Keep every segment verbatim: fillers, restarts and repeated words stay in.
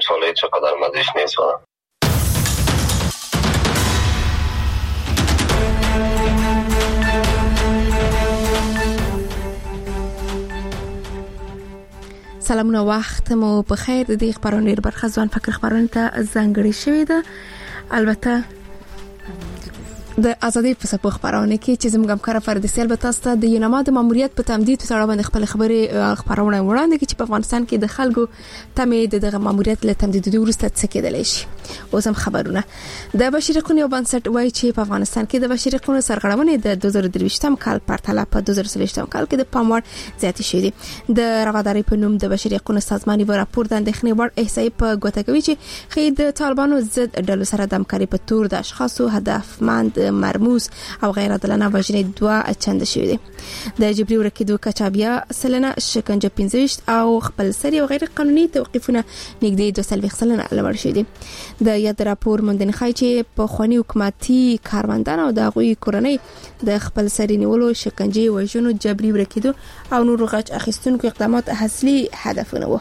swalloit şu kadar maddeşneyiz falan. سلامونه، وخت مو بخیر. د دې خبرونې برخه ځوان فکر خبرونه ته ځانګړې شوې ده. البته د ازادي په سپو خبرونه کې چې زموږ همکار فردي البته تاسو ته د یوناما د ماموریت په تمدید په اړه باندې خپل خبرې خبرونه وړاندې کړي چې په افغانستان کې د خلکو تمې دغه ماموریت له تمدید وروسته څه کېدلی شي. اوس هم خبرونه د بشري حقوقو یو بنسټ وایي چې په افغانستان کې د بشري حقوقو سرغړونې د دوه زره درویشتم کال په پرتله په دوه زره څلوېښتم کال کې د پاموړ زیاتې شوې دي. د رواداري په نوم د بشري حقوقو سازمان یو راپور د اندېښنې وړ احصایې په ګوته کوي چې خې د طالبانو ضد ډلو سره د همکارۍ په تور د اشخاصو هدفمند مرموز او غیر عادلانه وژنې دوه چنده شوې دي. د جبري ورکېدو کچه بیا سلنه، شکنجه پنځه ویشت او خپل سری او غیر قانوني توقیفونه نږدې دوه څلوېښت سلنه لوړ شوي دي. د یاد راپور موندنې ښایي چې په خواني حکومتي کاروندان او د غوي کورنۍ د خپل سری نیولو، شکنجه، وژنو، جبري ورکېدو او نور غچ اخیستونکو اقدامات اصلي هدفونه وو.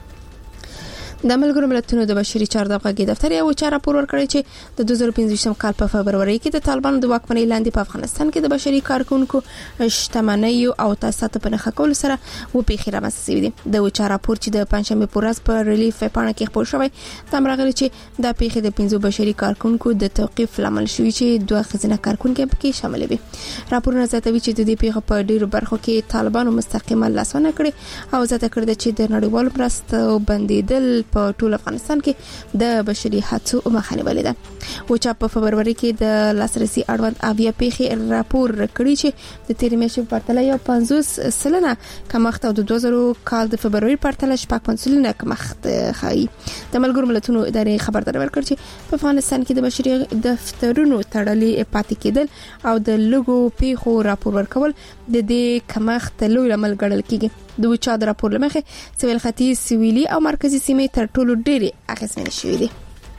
د ملګرو ملتونو د بشري چارو د غږی دفتر یو چا راپور ورکړی چې د دوه زره پنځه کال په فبروري کې د طالبانو د واکمنۍ لاندې په افغانستان کې د بشري کارکونکو شتمنۍ او تاسیسات په نښه کولو سره و پیښې رامنځته شوې دي. د چا راپور چې د پنځشنبه په ورځ په ریلیف پاڼه کې خپور شوی تم راغلی چې د پیښې د پنځو بشري کارکونکو د توقيف لامل شوی چې دوه خزینه کارکونکو پکې شامل وي. راپورونه زیاتوي چې د دې پیښې په ډیرو برخو کې طالبانو مستقیما لاسونه کړی او زیاته کړی چې د نړیوالو مرستو بندیدل په ټول افغانستان کې د بشري حقوقو مخه نیولې ده. و چې په فبروري کې د لاسرسي اړوند اویا پیښې راپور کړی چې د تیرې میاشتې په پرتله یو پنځوس سلنه کمښت او د دوه زره کال د فبروري په پرتله شپږ پنځوس سلنه کمښت ښایي. د ملګرو ملتونو ادارې خبرداری ورکړ چې په افغانستان کې د بشري دفترونو تړلې پاتې کېدل او د لږو پیښو راپور ورکول د دې کمښت لوی لامل ګڼل کېږي. د وچا د راپور لمخه سویل ختیځ، سویلي او مرکزي سیمې تر ټولو ډېرې اغېزمنې شوې دي.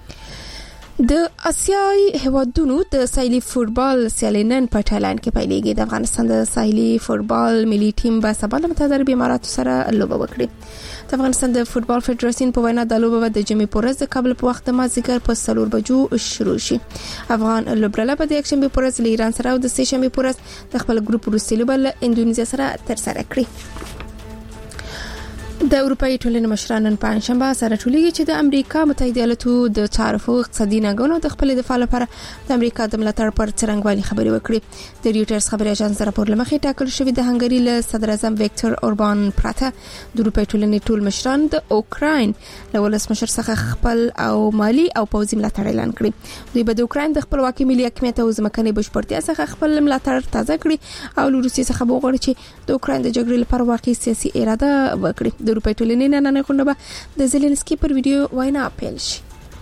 د آسیایي هیوادونو د ساحلي فوتبال سیالي نن په تایلند کې پیلېږي. د افغانستان د ساحلي فوتبال ملي ټیم به سبا له متحده اماراتو سره لوبه وکړي. د افغانستان د فوتبال فدراسیون په وینا د لوبه د جمعې په ورځ د کابل په وخت د مازیګر په څلور بجو شروع شي. افغان لوبډله به د یکشنبه په ورځ له ایران سره او د سه شنبه په ورځ د خپل ګروپ وروستۍ لوبه له اندونیزیا سره ترسره کړي. د اروپאי ټولنې مشران نن پنځشنبه سره ټولېږي چې د امریکا متحده ایالاتو د تعرفو اقتصادي ننګونو د خپل دفاع لپاره د امریکا د ملاتړ پر څرنګوالي خبرې وکړي. د ریوټرز خبري اژانس راپور لمخې ټاکل شوی د هنګري له صدر اعظم ویکتور اوربان پراته د اروپאי ټولنې ټول مشران د اوکراین له ولسمشر څخه خپل او مالی او پوځي ملاتړ اعلان کړي. دوی به د اوکراین د خپلواکۍ ملي حاکمیت او ځمکنۍ بشپړتیا څخه خپل ملاتړ تازه کړي او له روسیې څخه وغواړي چې د اوکراین د جګړې لپاره واقعي سیاسي اراده وکړي. د اروپאי ټولنې نن نه غونډه به د زيلنسکي پر ویډیو وینا پیل شي.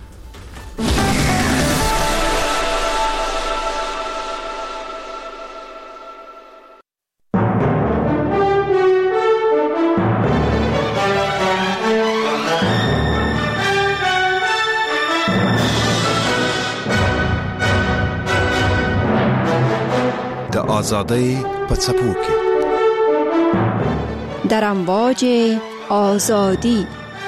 د آزادۍ په څپو کې در امواج آزادی.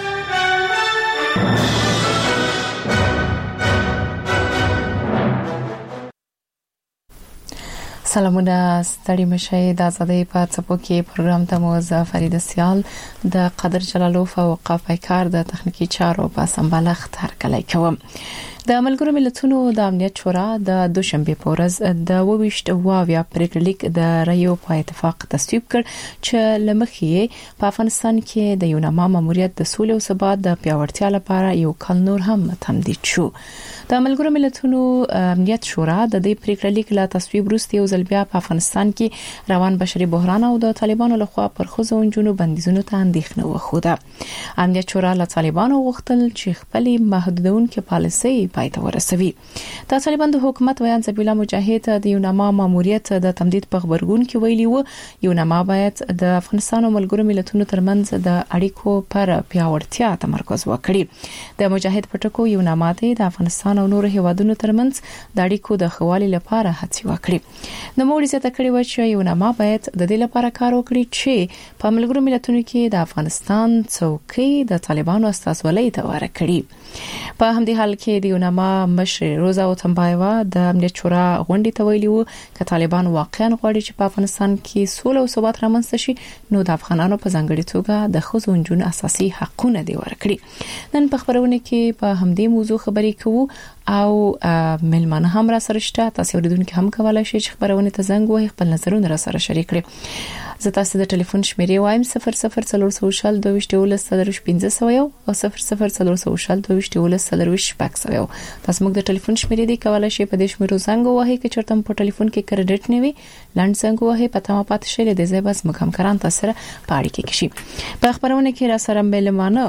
سلامونه، ستړي مشي. د آزادۍ په څپو کې پروګرام ته مو فرید سیال د قدر جلالوف او وقافه کار د تخنیکی چارو په سمبالښت هرکلی کوم. د ملګرو ملتونو د امنیت شورا د دوشنبه په ورځ د وویشت واویا پریکړلیک د رایو په اتفاق تصویب کړ چې لمخې په افغانستان کې د یوناما ماموریت د سولې او ثبات د پیاوړتیا لپاره یو کال نور هم تمدید شو. د ملګرو ملتونو امنیت شورا د دې پریکړلیک لا تصویب وروسته یو ځل بیا په افغانستان کې روان بشري بحران او د طالبانو لخوا پر ښځو او نجونو بندیزونو ته اندېښنه وښوده. امنیت شورا له طالبانو غوښتل چې خپل محدودونکو پالیسۍ پای ته ورسوي. د طالبان د حکومت ویان ذبیح الله مجاهد د یوناما ماموریت د تمدید په خبرګون کې ویلي وو یوناما باید د افغانستان او ملګرو ملتونو ترمنځ د اړیکو پر پیاوړتیا تمرکز وکړي. د مجاهد په ټکو یوناما د افغانستان او نورو هیوادونو ترمنځ د اړیکو د ښه والي لپاره هڅې وکړي. د موري څخه کړي و چې یوناما باید د دې لپاره کار وکړي چې په ملګرو ملتونو کې د افغانستان څوکۍ د طالبانو استازولۍ ته ورکړي. په همدې حال کې د یوناما مشر روزا اوتمبایوا د امنیت شورا غونډې ته ویلي وو چې طالبان واقعا غواړي چې په افغانستان کې سوله او ثبات رامنځته شي نو د افغانانو په ځانګړي توګه د ښځو او نجونو اساسي حقونه دی ورکړي. نن په خبرونه کې په همدې موضوع خبرې کوو او ملمانه هم را سره شته. تاسو اوریدونکو هم کولای شئ چې خبرونه ته زنګ وهئ خپل نظرونه را سره شریک کړئ. زه تاسو د ټلیفون شمیرې وایم صفر صفر څلور سوشل دوه ویشت ولس سلروش پنځه سوه یو او صفر صفر څلور سوشل دوه ویشت ولس سلروش شپږ سوه یو. تاسو موږ د ټلیفون شمیرې دی کولای شئ په دې شمیرو زنګ وهئ چې چرته په ټلیفون کې کریډټ نه وي لاند زنګ وهئ په تمه پات شئ د زیبا زموږ همکاران تاسو سره په اړیکه کې شي. په خبرونه کې را سره ملمانه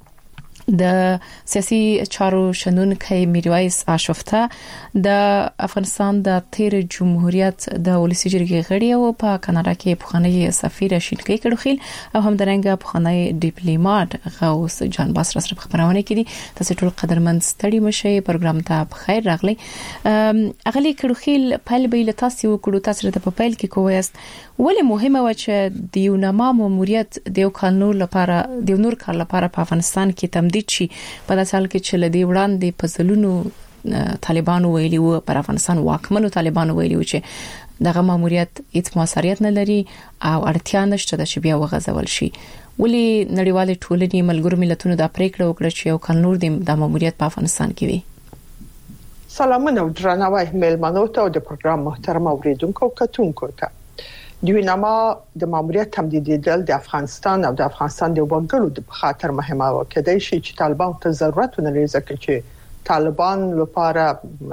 د سیاسي چارو شنونکي میرویس آشفته د افغانستان د تیر جمهوریت د ولسی جرګې غړي او په کاناډا کې پخوانی سفیر شینکي کډوخیل او هم درنګ پخوانی ډیپلوماټ غوث جان باس سره خبرونه کړي. تاسو ټول قدرمن ستړي مشه پروګرام ته بخیر راغلی. اغلی کډوخیل په لبیل تاسو وکړو تاسو ته په پیل کې کویاست ولې مهمه و چې د یوناما ماموریت د یو قانون لپاره د نور کار لپاره په افغانستان کې تمدید شي په داسې حال کې چې لدی وړاندې په ځلونو طالبانو ویلي وو پر افغانستان واکمنو طالبانو ویلي وو چې دغه ماموریت هیڅ موثریت نه لري او اړتیا نشته چې بیا وغځول شي. ولې نړیوال ټولنې ملګرو ملتونو دا پریکړه وکړه چې یو قانون د ماموریت په افغانستان کې وي؟ سلامونه او درناوی مېلمنو ته او د پروګرام محترم اوریدونکو او کتونکو ته. د یوناما د ماموریت تمدیدول د افغانستان او د افغانستان د وګړو د خاطر مهمه و کېدای شي چې طالبان ته ضرورت نه لري ځکه چې طالبان لپاره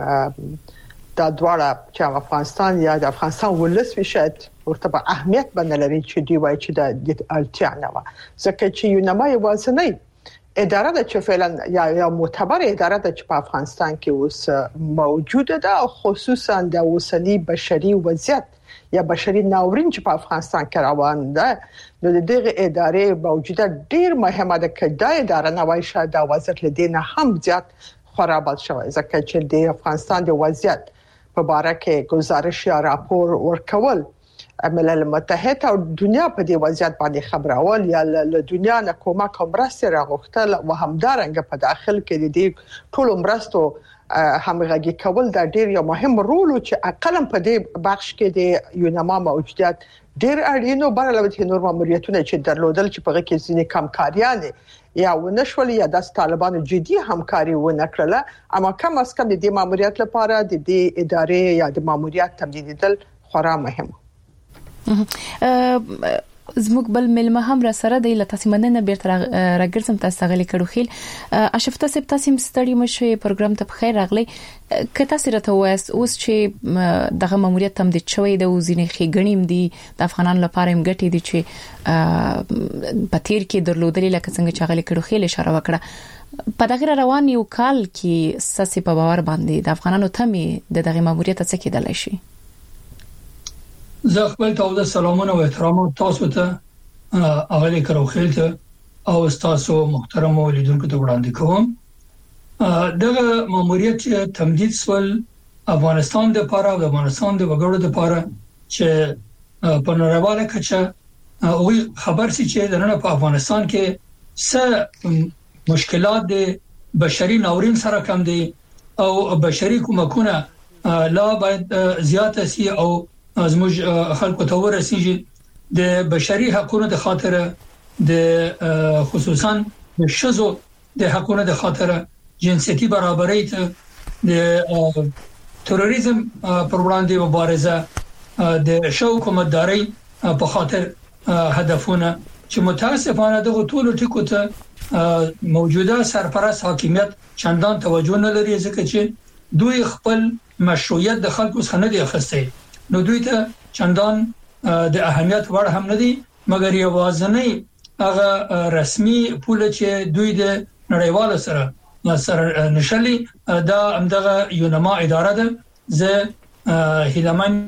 د دواړه چې افغانستان یا د افغانستان ولس وشت ورته په اهمیت باندې لري چې دی وایي چې د اړتیا نه و ځکه چې یوناما یوازې اداره د چې فعلا یا یا معتبر اداره د چې په افغانستان کې اوس موجوده ده او خصوصا د اوسنی بشري وضعیت یا بشري ناورین چې په افغانستان کې روان ده نو دغه ادارې موجوده ډیر مهمه ده چې د اداره نوای شاید د وضعیت لدینه هم زیات خرابات شوی ځکه چې د افغانستان د وضعیت په اړه کې گزارش یا راپور ورکول ملل متحد او دنیا په دې وضعیت باندې خبرول یا له دنیا نه کومه کومرسته راغختل او همدارنګ په داخل کې د ټول مرستو همغږي کول دا ډیر یو مهم رول چې اقلم په دې بخش کې د یوناما موجودیت ډیر اړین او بل لوي نور ماموریتونه چې درلودل چې په کې ځینې کمکاریان یا ونشول یا د طالبانو جدي همکاري ونه کړله اما کم از کم د دې ماموریت لپاره د دې ادارې یا د ماموریت تمدیدل خورا مهمه. زموږ بل ملما هم را سره دی لته مننه بیرته راګرځم تاسو غلي کړو خیل اشفته سپ تاسو ستړي مشه پروګرام ته بخیر راغلی. که تاسو راته وایست اوس چې دغه ماموریت تم د چوي د وزینې خېګنیم دي د افغانانو لپاره هم ګټي دي چې پتیر کې درلودل لکه څنګه چې غلي کړو خیل اشاره وکړه په دغه روان یو کال کې ساسي په باور باندې د افغانانو تمي د دغه ماموریت څخه کېدلای شي. زه خپل ته د سلامونه او احترام تاسو ته اغلی کروخیل ته او تاسو محترم اولیدونکو ته وړاندې کوم. دغه ماموریت چې تمدید سول افغانستان د لپاره او د افغانستان د وګړو د لپاره چې په نړیواله کچه او خبر سي چې د نن په افغانستان کې څه مشکلات د بشري ناورین سره کم دي او بشري کومکونه لا باید زیات سي او زموږ خلکو ته ورسیږي د بشري حقوقو د خاطر د خصوصا د شذو د حقوقو د خاطر جنسيتي برابرۍ ته د تروریزم پر وړاندې مبارزه د شو حکومتداري په خاطر هدفونه چې متاسفانه دغه ټول ټکو ته موجوده سرپرست حاکمیت چندان توجه نه لري ځکه چې دوی خپل مشروعیت د خلکو څخه نه دی اخیستی نو دوی ته چندان د اهمیت وړ هم نه دي مګر یوازنی هغه رسمي پوله چې دوی د نړیوال سره سره نشلي دا همدغه یوناما اداره ده زه هیلمن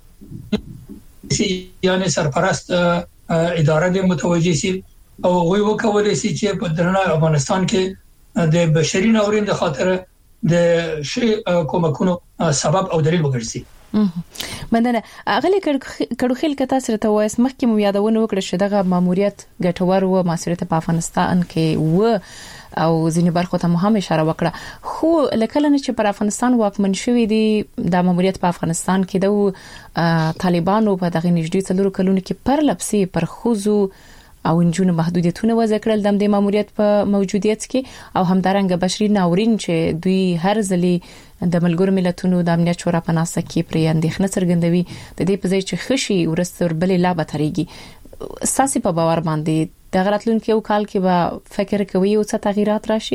یعنی سرپرست اداره د متوجي سي او وی وکولای شي چې په درنه افغانستان کې د بشري ناورین د خاطر د شي کومکونو سبب او دلیل وګرځي. مننه. اغلی کډوخیل کته سره ته وایس مخکې مو یادونه وکړه چې دغه ماموریت ګټور و مسؤلیت په افغانستان کې و او ځینې برخو ته هم اشاره وکړه، خو لکه لنه چې پر افغانستان واکمن شوی دی د ماموریت په افغانستان کې د طالبانو په دغه نږدې څلورو کلونو کې پر لپسې پر خوځو او انجونو محدودیتونه وضع کړل د دې ماموریت په موجودیت کې، او همدارنګه بشري ناورین چې دوی هر ځلي د ملګرو ملتونو د امنیت شورا په ناسه کې پرې اندېښنه څرګندوي د دې په ځای چې خشي ورستور بلې لا بتريږي. ساسي په باور باندې د غراتلونکو یو کال کې به فکر کوي او څه تغیرات راشي؟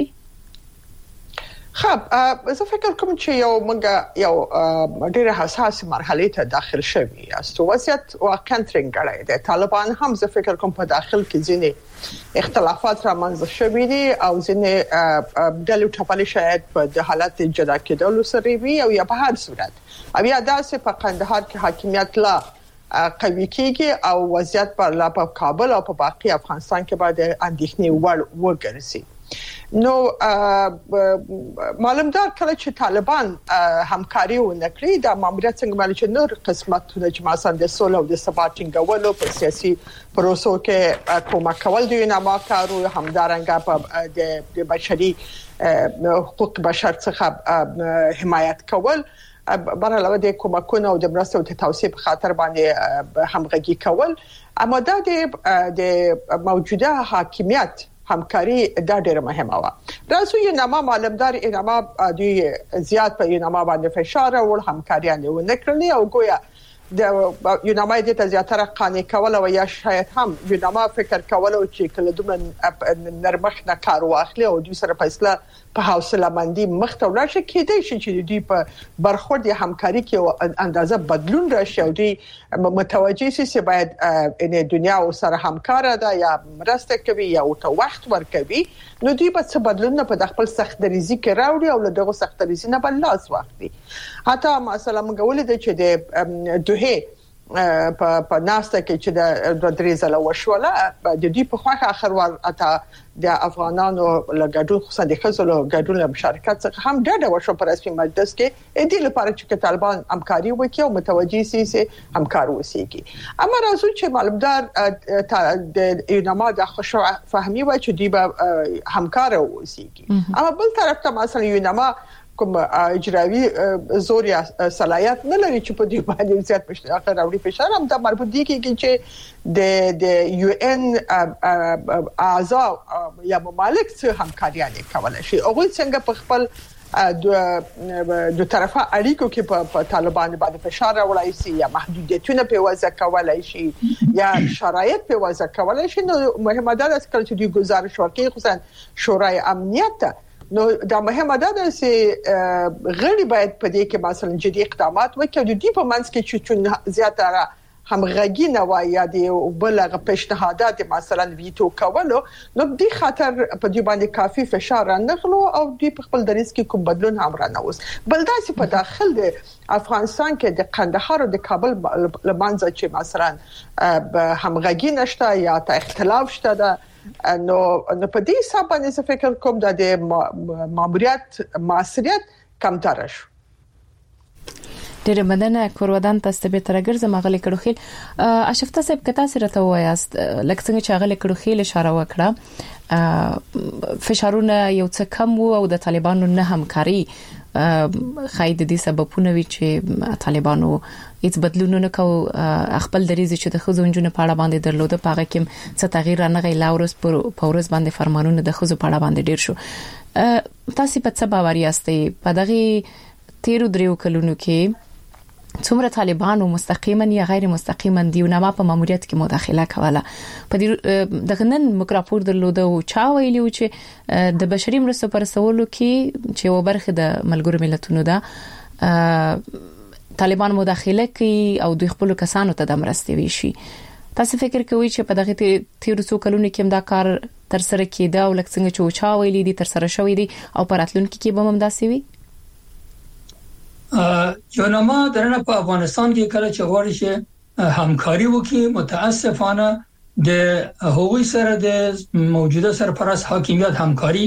خب زه فکر کوم چې یو موږ یو ډېر حساس مرحله ته داخل شوی است. وضعیت واقعا ترنګړی دی. طالبان هم زه فکر کوم په داخل کې ځینې اختلافات رامنځته شوي دي او ځینې ډلې ټاپلې شاید په د حالت جدا کېدلو سره وي او یا په هر صورت او یا داسې په قندهار کې حاکمیت لا قوي کېږي او وضعیت پر لا په کابل او په باقي افغانستان کې باید اندېښنې وړ وګرځي. نو معلومدار کله چې طالبان همکاري ونکړي د ماموریت څنګه باندې چې نور قسمتونه چې مثلا د سولې او د ثبات ټینګولو په سیاسي پروسو کې کومک کول د یوناما کارو همدارنګه په د بشري حقوق بشر څخه حمایت کول برعلاوه د کومکونو او د مرستو د توسعه په خاطر باندې همغږي کول، اما د د موجوده حاکمیت همکاري دا ډیره مهمه و. راځو یو نامه معلومدار انما دوی زیات په یو نامه باندې فشار او همکاري نه ونکړي او ګویا د یو نامه د زیاتره قانې کول او یا شاید هم یو نامه فکر کول او چې کله دومره نرمخ نه کار واخلي او دوی سره فیصله په حوصله مندي مخته ورشي کېدای شي چې دوی په برخورد همکاري کې اندازه بدلون راشي او دوی متوجي شي چې باید ان دنیا سره همکار ده یا مرسته کوي یا او ته وخت ورکوي، نو دوی په څه بدلون په خپل سختريزي کې راوړي او له دغه سختريزي نه بل لاس واخلي. حتی مثلا موږ ولید چې د دوه په په ناسته کې چې د درېزله وشوله د دې په خواخه اخر ور اته د افغانانو لګډون خو د خزلو ګډون له مشارکت څخه هم ډېر وشو پر رسمي مجلس کې د دې لپاره چې طالبان همکاري وکړي او متوجي سي سي همکار وسیږي. اما راځو چې معلومدار د یوناما د خوشو فهمي و چې دی به همکار وسیږي، اما بل طرف ته مثلا یوناما کوم اجرایی زور یا صلاحیت نه لري چې په دې باندې زیات مشترک راوړي فشار هم د مربوط دي کې چې د د یو ان اعضاء یا ممالک سره همکاري کولای شي او څنګه په خپل د د طرفه اړیکو کې په طالبان باندې فشار راوړای شي یا محدودیتونه په وضع کولای شي یا شرایط په وضع کولای شي. نو مهمه ده چې دوی گزارش ورکړي خصوصا شورای امنیت، نو دا مهمه ده چې غړي باید په دې کې مثلا جدي اقدامات وکړي د دې په منځ کې چې زیاتره همغږي نه وای یا د بلغه پیشنهادات مثلا ویټو کولو، نو دې خاطر په دې باندې کافي فشار نه غلو او دې په خپل دریس کې کوم بدلون هم را نه وس. بل دا چې په داخل د افغانستان کې د قندهار او د کابل لمنځه چې مثلا همغږي نشته یا ته اختلاف شته ده، نو نو په دې حساب باندې فکر کوم د ماموریت مسؤلیت کم تر شو. ډېر مننه کورودان تاسو به ترګرځم غلي کړو اشفته صاحب کته سره ته وایاست لکه څنګه چې غلي کړو اشاره وکړه فشارونه یو څه کم وو او د طالبانو نه همکاري خاید دې سببونه وی چې طالبانو هیڅ بدلون نه کو خپل دریزه چې د خزونجونو په اړه باندې درلوده پاغه کې څه تغییر نه غي لاورس پر پورس باندې فرمانونه د خزو په اړه باندې ډیر شو. تاسو په څه باور یاستئ په دغه تیرو دریو کلونو کې څومره طالبانو مستقیما یا غیر مستقیما دیونه په ماموریت کې مداخله کوله؟ په دې د غنن مکراپور درلوده او چا ویلو چې د بشري مرستو پر سوالو کې چې و برخه د ملګرو ملتونو ده طالبان مداخله کوي او دوی خپل کسانو ته د مرستې ویشي. تاسو فکر کوئ چې په دغه تیرو څو کلونو کې دا کار تر سره کېده او لکه څنګه چې چا ویلي دي تر سره شوې دي او پر اتلونکو کې به هم داسې وي؟ یوناما درنه په افغانستان کې کله چې غواړي چې همکاري وکړي متاسفانه د هغوی سره د موجوده سرپرست حاکمیت همکاري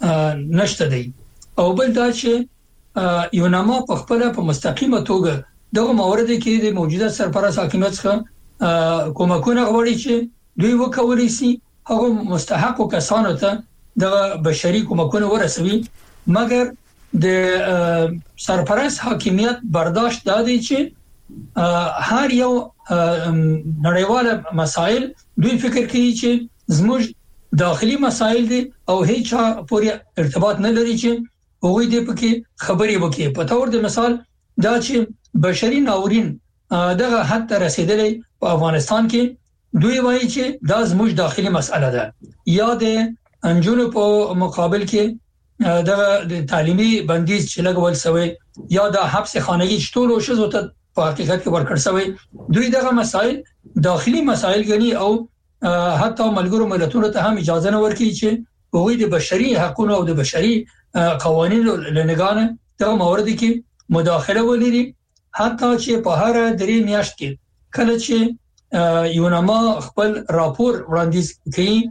نشته دی او بل دا چې یوناما په خپل په مستقیمه توګه دغه موارد کې د موجوده سرپرست حاکمیت څخه کومکونه غواړي چې دوی وکولای شي هغه مستحق کسانو ته د بشري کومکونه ورسوي، مګر د سرپرست حاکمیت برداشت دادی چې هر یو نړیواله مسائل دوی فکر کوي چې زموږ داخلي مسائل دي او هیڅ پورې ارتباط نه لري چې هغوی دې پکې خبرې وکړي. په تور د مثال دا چې بشري ناورین دغه حد ته رسیدلی په افغانستان کې، دوی وایي چې دا زموږ داخلي مسله ده، یا د انجونو په مقابل کې دغه د تعلیمي بندیز چې لګول شوی یا د حبس خانگی چې ټول شوزو ته په حقیقت کې ورکړ شوی، دوی دغه مسائل داخلي مسائل غني او حتی ملګرو ملتونو ته هم اجازه نه ورکړي چې هغوی د بشري حقوقو او د بشري قوانینو لنګانه دغه موارد کې مداخله ولري. حتی چې په هر درې میاشت کې کله چې یوناما خپل راپور وړاندیز کوي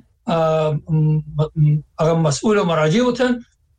هغه مسؤل او مراجع وته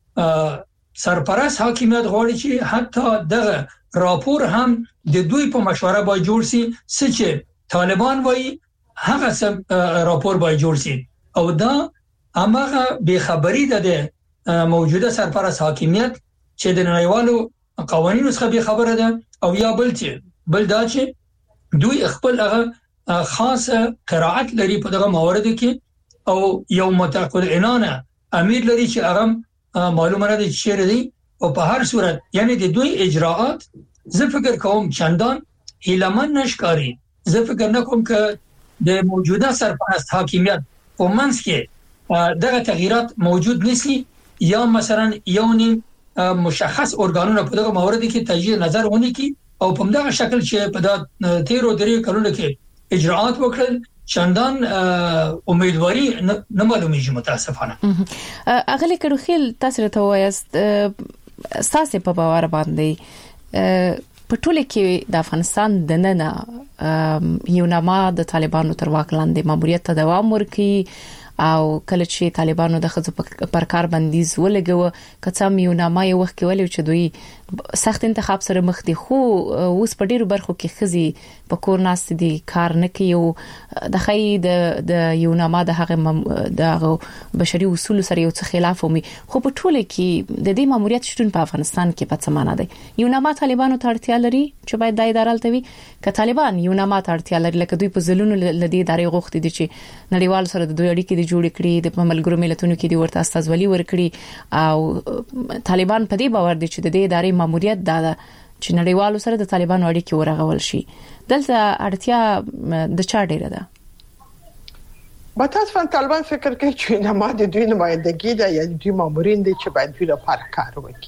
سرپرست حاکمیت غواړي چې حتی دغه راپور هم د دوی په مشوره باندې جوړ شي، چې طالبان وایي هغه سم راپور باندې جوړ شي، او دا هغه به خبري ده د موجوده سرپرست حاکمیت چې د نړیوالو قوانینو څخه به خبره ده، او یا بل چې بل دا چې دوی خپل هغه خاصه قرائت لري په دغه موارد کې، او یو متعقل عنانه امیر لري چې هغه معلومه نه دي چې دی، او په هر صورت یعنی د دوی اجراءات زه فکر کوم چندان هیلمن نشکاري. زه فکر نکوم که د موجوده سرپرست حاکمیت په منځ کې دغه تغییرات موجود نشي، یا مثلا یو نیم مشخص ارګانونه په دغه موارد کې تجدید نظر ونی کی او په دغه شکل چې په د تیرو درې کلونو کې اجراءات وکړل چندان امیدواری نه معلومیږي متاسفانه. اغلی کډو خیل تاسو ته وایست ساسه په باور باندې په ټوله کې د افغانستان د نن یوناما د طالبانو تر واک لاندې ماموریت ته دوام ورکړي، او کله چې طالبانو د خځو پر کار بندیز ولګو کڅم یوناما یو وخت کې ولې چې دوی سخت انتخاب سره مخ دي، خو اوس په ډیرو برخو کې خزي په کور ناست دي کار نه کوي. د خی د د یوناما د هغه د بشري اصول سره یو څه خلاف ومي، خو په ټوله کې د دې ماموریت شتون په افغانستان کې په څه معنا دی؟ یوناما طالبانو ته اړتیا لري چې باید د ادارې التوي ک طالبان یوناما ته اړتیا لري، لکه دوی په ځلونو لدی ادارې غوښتي دي چې نړیوال سره د دوی اړیکې جوړ کړي، د ملګرو ملتونو کې د ورته استازولي ورکړي، او طالبان په دې باور دي چې د دې ادارې ماموریت دا ده چې نړیوالو سره د طالبانو اړیکې ورغول شي. دلته اړتیا د چا ډیره ده؟ متاسفانه طالبان فکر کوي چې نما د دوی نمائندګي ده، یا دوی مامورین دي چې باید دوی لپاره کار وکړي.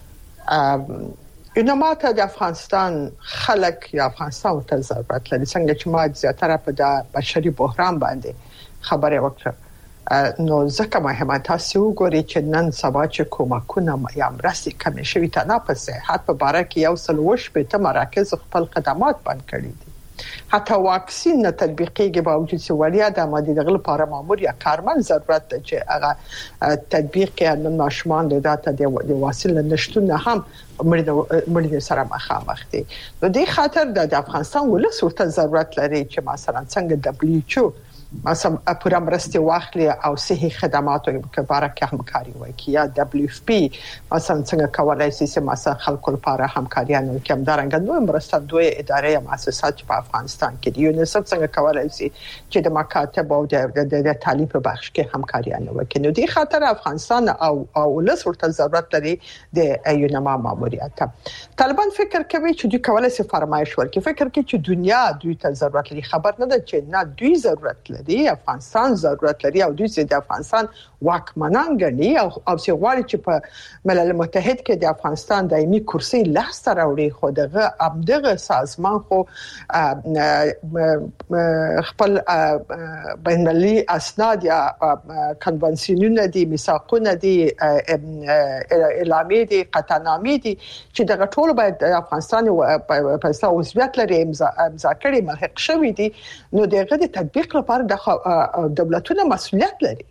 نما ته د افغانستان خلک یا افغانستان ته ضرورت لري، څنګه چې ما زیاتره په د بشري بحران باندې خبره وکړه. نو ځکه مهمه تاسو وګورئ چې نن سبا چې کومکونه یا مرستې کمې شوې ته نه په صحت په باره کې یو سل وش په ته مراکز خپل خدمات بند کړي دي، حتی واکسین نه تطبیقېږي باوجود چې ولیا د ماده دغه لپاره مامور یا کارمن ضرورت ده چې هغه تطبیق کې نن ماشومان د داتا د وسیله نشټونه هم مړي سره مخامخ دي. نو د خاطر د افغانستان ولس ورته ضرورت لري چې مثلا څنګه دبليو ایچ او مثلا پورا مرستې واخلي او صحي خدماتو په باره کې همکاري وکړي، یا دبليو اف پی مثلا څنګه کولای شي چې مثلا خلکو لپاره همکاریانه وکړي. همدارنګه نو مرستندوی ادارې یا مؤسسات په افغانستان کې دي، یونیسف څنګه کولای شي چې د مکاتب او د تعلیم په بخش کې همکاریانه وکړي. نو د خاطر افغانستان او او ولس ورته ضرورت لري د یوناما ماموریت. طالبان فکر کوي چې دوی کولای شي فرمایش ورکړي، فکر کوي چې دنیا دوی ته ضرورت لري، خبر نه ده چې نه دوی ضرورت لري، افغانستان ضرورت لري، او دوی چې د افغانستان واکمنان ګڼي او او چې غواړي چې په ملل متحد کې د افغانستان دایمي کرسي لاسته راوړي. خو دغه امدغه سازمان خو خپل بین‌المللي اسناد یا کنوانسیونونه دي، میثاقونه دي، اعلامیې دي، قطعنامې دي چې دغه ټول باید د افغانستان په اساس عضویت لري امضا کړي ملحق شوی دي. نو دغه د تطبیق لپاره د دولتونو مسؤلیت لري،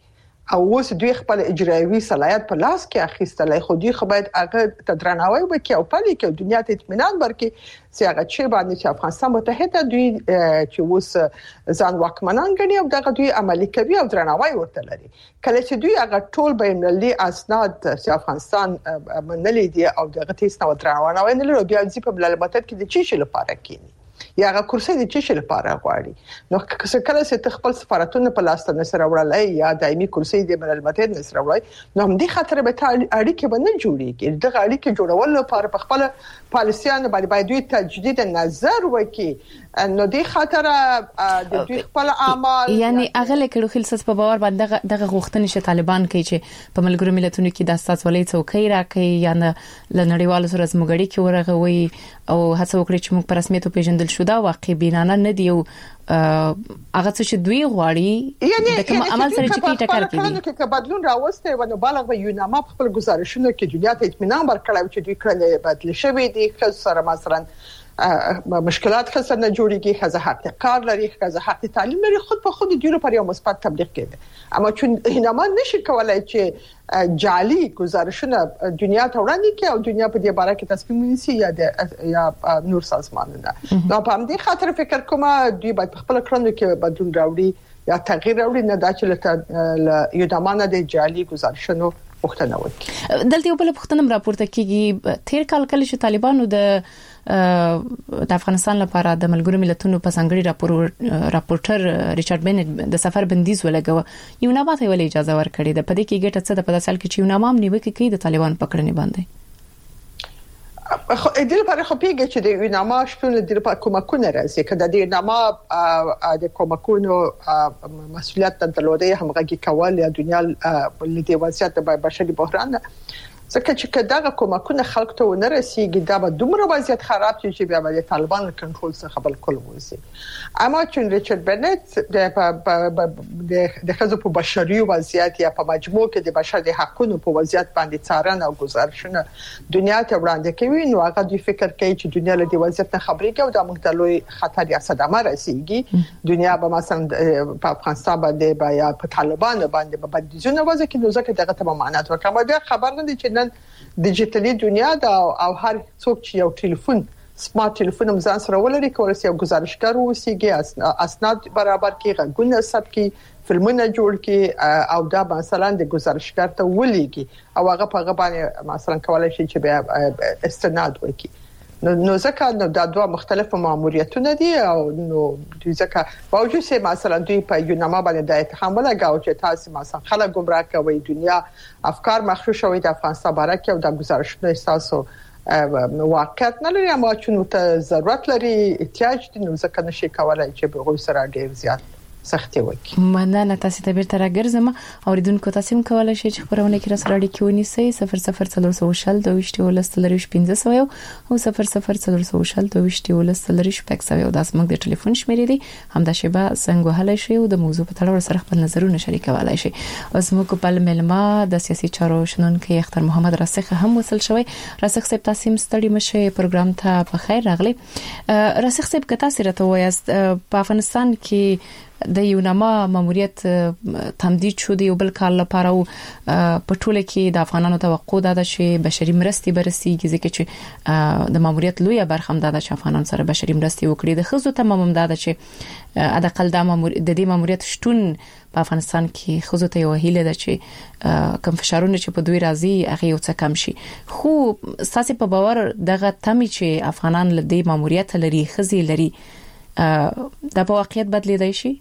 او اوس دوی خپل اجرایوي صلاحیت په لاس کې اخیستلای خو دوی خو باید هغه تدرناوی وکړي او پلي کې دنیا ته اطمینان ورکړي چې هغه چې باندې چې افغانستان متحده دوی چې اوس ځان واکمنان ګڼي او دغه دوی عملي کوي او درناوی ورته لري کله چې دوی هغه ټول بینالمللي اسناد چې افغانستان منلي دي او دغه تیس نو درناوی نه لري بیا ځي په بلل متحد کې د چی شي لپاره کېني یا هغه کرسي د چی شي لپاره غواړي نو کله چې خپل سفارتونه په لاس ته سره وړلای یا دایمي کرسي د بلل متحد سره وړلای نو هم دي خطر به اړیکې باندې جوړیږي دغه اړیکې جوړول لپاره په خپل پالیسیانو باندې باید دوی تجدید نظر وکړي نو دي خطر د دوی خپل اعمال یعنی اغه لیکلو خلص په باور باندې دغه غوښتنې چې طالبان کوي چې په ملګرو ملتونو کې د اساسولۍ څوکۍ راکړي یا نه لنړیوالو سره زموږړي کې ورغوي او هڅه وکړي چې موږ په رسمیت پیژندل شو دا واقع بینانه نه دی او هغه څه چې دوی غواړي یعنی د کوم عمل سره چې ټکر کوي کې بدلون راوسته و نو بالغ به یوناما په خپل گزارشونو کې دنیا ته اطمینان ورکړی چې دوی کړل بدل شوی دي خو سره مثلا مشکلات خسر نه جوړیږي خزه حق کار لري خزه حق تعلیم لري خود په خود دیو لپاره یو مثبت تبلیغ کړي اما چون هینما نشي کولای چې جعلي گزارشونه دنیا ته وړاندې کړي او دنیا په دې باره کې تصمیم ونیسي یا د یا نور سازمانونه نو په همدې خاطر فکر کوم دوی باید خپل کړنو کې بدلون راوړي یا تغییر راوړي نه دا چې له یو دمانه د جعلي گزارشونو پښتنه وکړي دلته یو بل پښتنم راپورته کیږي تیر کال کله چې طالبانو د د افغانستان لپاره د ملګرو ملتونو په څنګهړي راپور راپورټر ریچارډ بنټ د سفر بندیز ولګو یو نامه ته ول اجازه ورکړي د پدې کې ګټه څه د په داسال کې چې یو نامه نیوکه کوي د طالبان پکړنې باندې خو د دې لپاره خو پیګه چې د نامه شپون د لپاره کومکونه راځي کله د نامه د کومکونو مسؤلیت درلودې همغږي کول یا دنیا د وضعیت د بشري بحران ځکه چې دغه کومکونه خلک ته ونه رسیږي دا به دومره وضعیت خراب شي چې بیا به طالبان کنټرول څخه بل کول وځي اما چې ریچارډ بنټ د د خزو په بشري وضعیت یا په مجموع کې د بشري حقوقو په وضعیت باندې څارنه او گزارشونه دنیا ته وړاندې کوي نو هغه د فکر کوي چې دنیا له دې وضعیت نه خبرې کوي دا موږ ته لوی خطر یا صدمه رسیږي دنیا به مثلا په افغانستان باندې با یا په طالبان باندې به بندیزونه وځي کې نو ځکه دغه ته معنات ورکوي بیا خبر نه دي چې ډیجیټلي دنیا دا او هر څوک چې یو ټلیفون سمارټ ټلیفون مزان سره ولري کولای شي یو گزارشګر ووسیږي اسناد برابر کړي غوونه ثبت کړي فلمونه جوړ کړي او دا مثلا د گزارشګر ته ولېږي او هغه په هغه باندې مثلا کولای شي چې بیا استناد وکړي نو نو ځکه نو دا دوه مختلف ماموریتونه دي او نو دوی ځکه باوجود چې مثلا دوی په یو نامه باندې د اتهام ولګاو چې تاسو مثلا خلک گمراه کوي دنیا افکار مخشوش شوی د افغانستان باره کې او د گزارشونو احساسو واقعیت نه لري اما چې ته ضرورت لري احتیاج دي نو ځکه نشي کولای چې به غوښ سره ډیر زیات سختي وکړي مننه تاسو ته بیرته راګرځم اوریدونکو تاسو هم کولای شئ چې خبرونه کې را سره اړیکه ونیسئ صفر صفر څلور سوشل دویشت ولستلریش پنځه سوه او صفر صفر څلور سوشل دویشت ولستلریش پک سوه او داس موږ د ټلیفون شمیرې دي هم د شبا څنګه وهلای شي او د موضوع په تړاو سره خپل نظرونه شریکولای شي اوس موږ په ملما د سیاسي چارو شنونکو اختر محمد راسخ هم وصل شوی راسخ صاحب تاسو مستړي مشه پروګرام ته په خیر راغلی راسخ صاحب کتا سره ته وایست په افغانستان کې د یو نامه ماموریت تمدید شو دی یو بل کال لپاره په ټوله کې د افغانانو توقع ده چې بشري مرستي برسیږي ځکه چې د ماموریت لوی برخه هم ده چې افغانان سره بشري مرستي وکړي د خزو تمام هم ده چې ادقل د ماموریت د دې ماموریت شتون په افغانستان کې خزو ته یو هیله ده چې کم فشارونه چې په دوی راځي هغه یو څه کم شي خو ساسي په باور دغه تمي چې افغانان له دې ماموریت لري خزي لري دا په واقعیت بدلیدای شي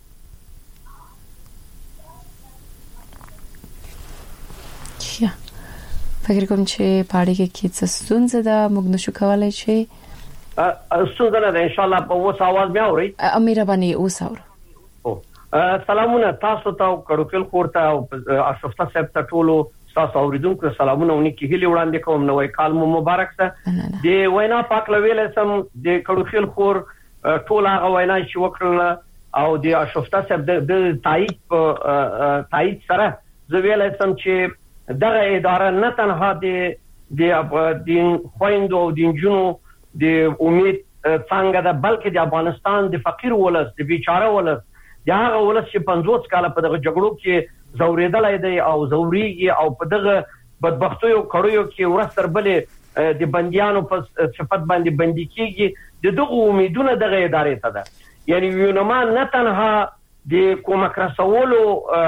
یا فکر کوم چې پاړی کې کیڅ ستونزه ده موږ نشو کولای شي ستونزه ده ان شاء الله په وڅ आवाज مې اوري امیر باندې اوس اور او سلامونه تاسو ته کډوکل خورته او اشرف صاحب ته ټولو تاسو اوریدونکو سلامونه ونکي هلي وړاندې کوم نوې کال مو مبارک شه دی وینا پاک لویل سم د کډوکل خور ټول هغه وینا چې وکړل او د اشرف صاحب د تایید تایید سره زه ویل سم چې دغه اداره نه تنها د د دین خويندو او دینجونو د امید څنګه ده بلکې د افغانستان د فقیر ولس د بیچاره ولس د هغه ولس چې پنځوس کاله په دغه جګړو کې زوریدلای دی او زوريږي او په دغه بدبختیو کړیو کې ورستر بلې د بنديانو په صفت باندې بندي کیږي د دغه امیدونه دغه ادارې ته ده یعنی یونما نه تنها د کومک رسولو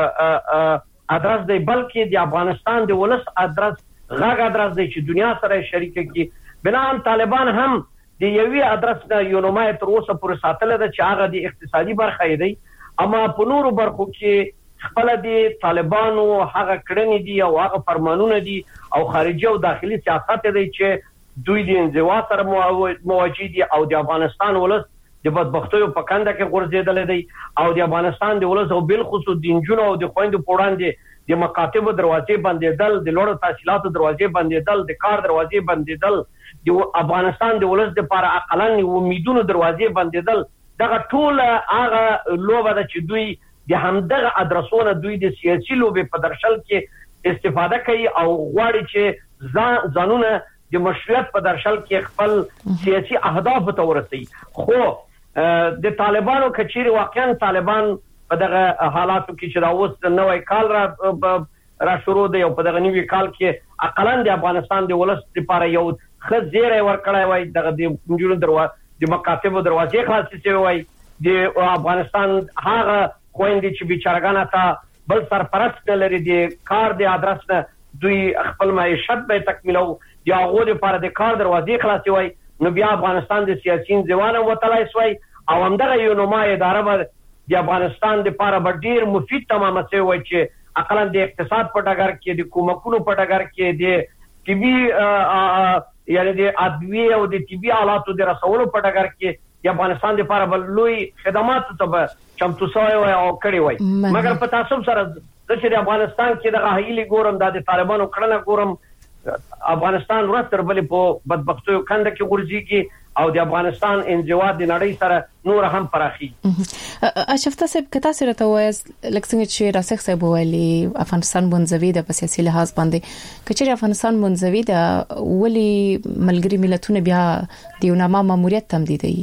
ادرس دی بلکې د افغانستان د ولس ادرس غږ ادرس دی چې دنیا سره شریک کی بنان طالبان هم د یوې ادرس نه یونما تر اوسه پورې ساتل ده چې هغه د اقتصادي برخه دی اما په نورو برخو کې خپل د طالبانو هغه کړنې دي او هغه فرمانونه دي او خارجي او داخلي سیاست دی چې دوی د انزوا سره مواجه دي او د افغانستان ولس د بدبختیو په کنده کې ورزيدل دي او د افغانستان د ولس او بل خصوص د انجونو او د خويندو پوراندې د مکاتب دروازې بندیدل د لوړ تحصیلات دروازې بندیدل د کار دروازې بندیدل د افغانستان د ولس لپاره اقلن امیدونو دروازې بندیدل دغه ټول هغه لوبه ده چې دوی د همدغه ادرسونه دوی د سیاسي لوبې په درشل کې استفاده کوي او غواړي چې ځانونه د مشروعیت په درشل کې خپل سیاسي اهداف ته ورسوي خو د طالبانو کچېری واقعا طالبان په دغه حالاتو کې چې دا اوس نوې کال را را شروع دی او په دغه نوې کال کې اقلن د افغانستان د ولس لپاره یو خزيره ورکړای وای دغه د جوړ دروازه د مکاتب دروازې خلاصې شوی وای د افغانستان هغه خويندې چې بیچارهګان ته بل سرپرست لري د کار د ادرس نه دوی خپل معیشت به تکمیلو یا هغه لپاره د کار دروازې خلاصې وای نو بیا افغانستان د سیاسي ځوانو وتلای شوی او همدغه یو نوما اداره به د افغانستان لپاره ډیر مفید تمامه شوی وای چې اقلا د اقتصاد په ډګر کې د کومکونو په ډګر کې د طبي یعنی د ادویه او د طبي آلاتو د رسولو په ډګر کې د افغانستان لپاره بلوي خدمات ته چمتو سوی او کړی وای مګر په تاسو سره چې د افغانستان کې د غاهیلی ګورم د طالبانو کړنه ګورم افغانستان ورستر بلې په بدبختیو کنده کې ورځيږي او د افغانستان انزوا د نړۍ سره نور هم پراخي اشفتا صاحب کتا سره ته وایي لکه څنګه چې راسخ صاحب ویلي افغانستان منځوي د سیاسي لحاظ باندې کچې افغانستان منځوي د ولي ملګری ملتونه بیا د یونما ماموریت تمدیدي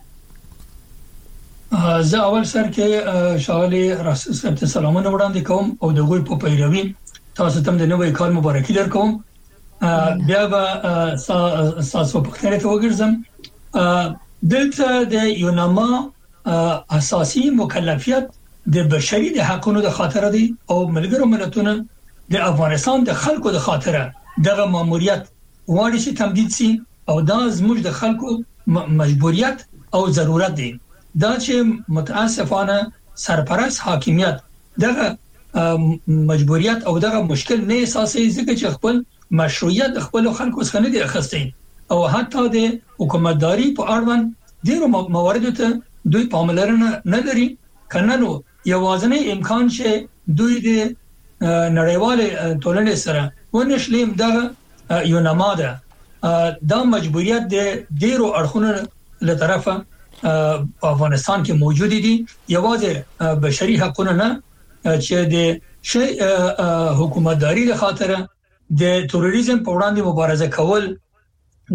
زه اول سر کې شاله راسخ صاحب ته سلامونه وړاندې کوم او د غوي په پیروي تاسو ته د نوې کال مبارکي درکوم بیا به تاسو په خیر ته وګرځم دلته د یونما اساسي مکلفیت د بشري د حقوقو د خاطر دي او ملګرو ملتونو د افغانستان د خلکو د خاطر دغه ماموریت واړي چې تمدید سي او دا زموږ د خلکو مجبوریت او ضرورت دي دا چې متاسفانه سرپرست حاکمیت دغه مجبوریت او دغه مشکل نه اساسي ځکه چې خپل مشروعیت خپل خلکو څخه نه دی اخیستی او حتی د حکومتداري په اړوند ډیرو مواردو ته دوی پاملرنه نه لري کنه نو یوازنی امکان چې دوی د نړیوال ټولنې سره ونشلیم دغه یونما ده دا مجبوریت د ډیرو اړخونو له طرفه په افغانستان کې موجود دي یوازې بشري حقوقونه نه چې د شي حکومتداري له خاطر د تروریزم په وړاندې مبارزه کول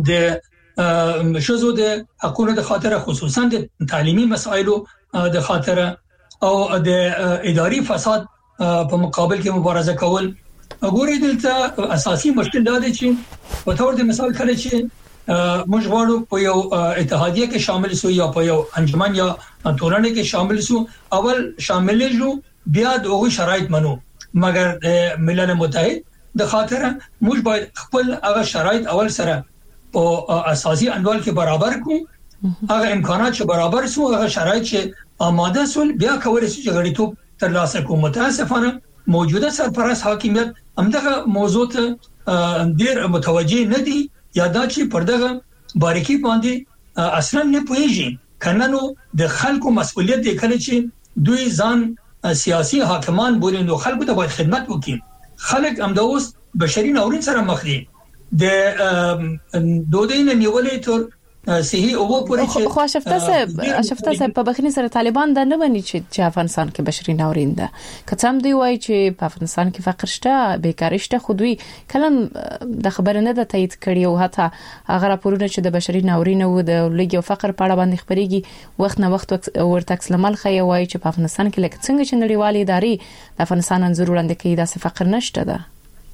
د شذو د حقوقو د خاطر خصوصا د تعلیمي مسایلو د خاطر او د اداري فساد په مقابل کې مبارزه کول وګورئ دلته اساسي مشکل دا دی چې په تور د مثال کړی چې موږ غواړو په یو اتحادیه کې شامل شو یا په یو انجمن یا ټولنه کې شامل شو اول شامل شو بیا دغه شرایط منو مګر د ملل متحد د خاطر موږ باید خپل هغه شرایط اول سره په اساسي انوال کې برابر کړو هغه امکانات چې برابر شو هغه شرایط چې آماده سول بیا کولای شي چې غړیتوب ترلاسه کوو متاسفانه موجوده سرپرست حاکمیت همدغه موضوع ته ډیر متوجه نه دي یا دا چې پردغه باریکی باندې اصلا نه پوهیږي کنه نو د خلکو مسؤلیت دی کله چې دوی ځان سیاسي حاکمان بولي نو خلکو ته باید خدمت وکړي خلک هم د اوس بشري ناورین سره مخ دي د دوی نه نیولې تر صحي او پورې چې خو اشفته صاحب اشفته صاحب په بخنی سره طالبان د نه بني چې افغانستان کې بشري ناورین ده کڅم دی وای چې په افغانستان کې فقر شته بیکاری شته خو دوی کلم د خبره نه د تایید کړي او حتی هغه راپورونه چې د بشري ناورین او د لګي او فقر په اړه باندې خبريږي وخت نه وخت ورته عکس العمل خي وای چې په افغانستان کې لکه څنګه چې نړیوالې ادارې د افغانستان انځور وړاندې کوي دا څه فقر نشته ده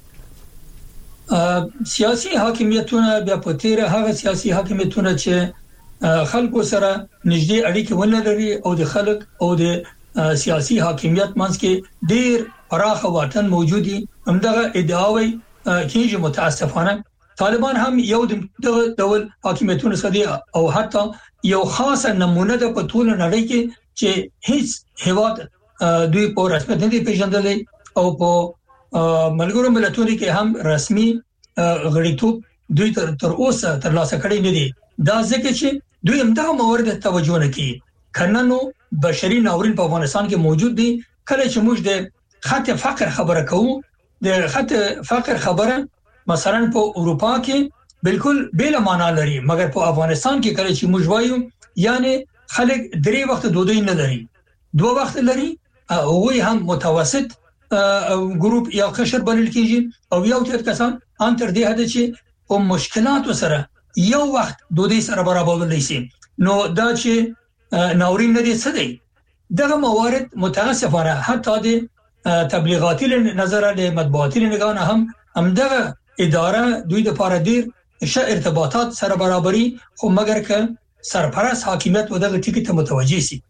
سیاسي حاکمیتونه بیا په تیر هغه سیاسي حاکمیتونه چې خلکو سره نږدې اړیکې ولري او د خلک او د سیاسي حاکمیت منځ کې ډیر پراخه واټن موجودي همدغه ادعاوي کېږي متاسفانه طالبان هم یو د ډول حاکمیتونه سره او حتی یو خاصه نمونه د په ټول نړۍ کې چې هیڅ هیواد دوی په رسمیت نه پیژندلې او په ملګرو ملتونو کې هم رسمي غړیتوب دوی تر تر اوسه تر لاسه کړی نه دي دا ځکه چې دوی همدغه موارد توجه نه کوي کنه نو بشري ناورین په افغانستان کې موجود دي کله چې موږ د خط فقر خبره کوو د خط فقر خبره مثلا په اروپا کې بالکل بل معنا لري مګر په افغانستان کې کله چې موږ وایو یعنی خلک درې وخت ډوډۍ نه لري دوه وخت لري او هم متوسط ګروپ یا قشر بلل کیږي او یو تر کسان ان تر دې حد چې په مشکلاتو سره یو وخت دوی سره برابر لسی نو دا چې ناورین نه دي څه دی دغه موارد متاسفانه حتی د تبلیغاتي نظر له مطبوعاتي نگاه هم همدغه اداره دوی د لپاره ډیر ښه ارتباطات سره برابرۍ خو مګر ک سرپرست حاکمیت ودغه ټکی ته متوجي سي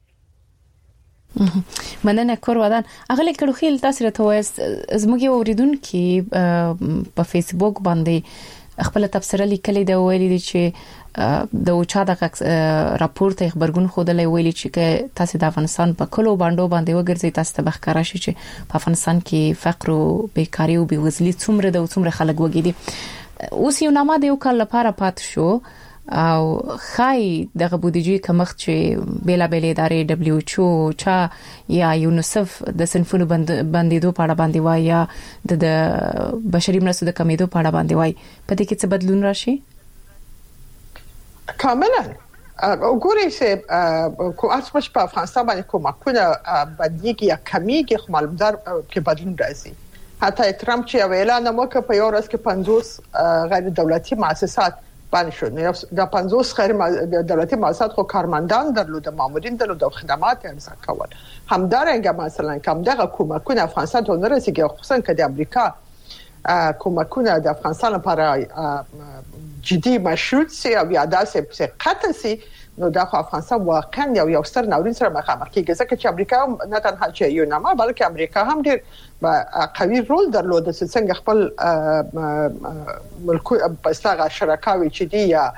مننه کور ودان اغلی کړو خیل تاسو راته وایست زموږ اوریدونکو په فیسبوک باندې خپل تفسیر لیکلي دا ویلي دي چې د اوچا د راپور ته خبرګون خوده ویلي چې تاسو د افغانستان په کلو باندې باندې وګرځي تاسو ته بخکاره شي چې په افغانستان کې فقر او بیکاری او بیوزلي څومره د څومره خلک وګړي اوس یو نامه د یو کال لپاره پات شو او خای دغه بودیجې کمښت چې بیلا بیل ادارې دبليو ایچ او چا یا یونیسف د صنفونو بندیدو په اړه باندې وای یا د بشري مرستو د کمیدو په اړه باندې وای په دې کې څه بدلون راشي کاملا وګورئ چې کو اصلش په افغانستان باندې کومکونه بدلیږي یا کمیږي خو معلومدار کې بدلون راځي حتی ترامپ چې اعلان وکړ په یو ورځ کې پنځوس غیر دولتي مؤسسات باندې شو نو د پنځوس غیر دولتي مؤسسات خو کارمندان درلود مامورین درلود او خدمات یې ارزښت کول همدارنګه مثلا کوم دغه کومکونه افغانستان ته نه رسیدي خصوصا که د امریکا کومکونه د افغانستان لپاره جدي مشروط سي او یا داسې قطع سي نو دا خو افغانستان واقعا یو یو ستر ناورین سره مخامخ کیږي ځکه چې امریکا نه تنها چې یو نامه بلکې امریکا هم ډېر قوي رول درلود چې څنګه خپل ملک په استغه شرکاوي چې دی یا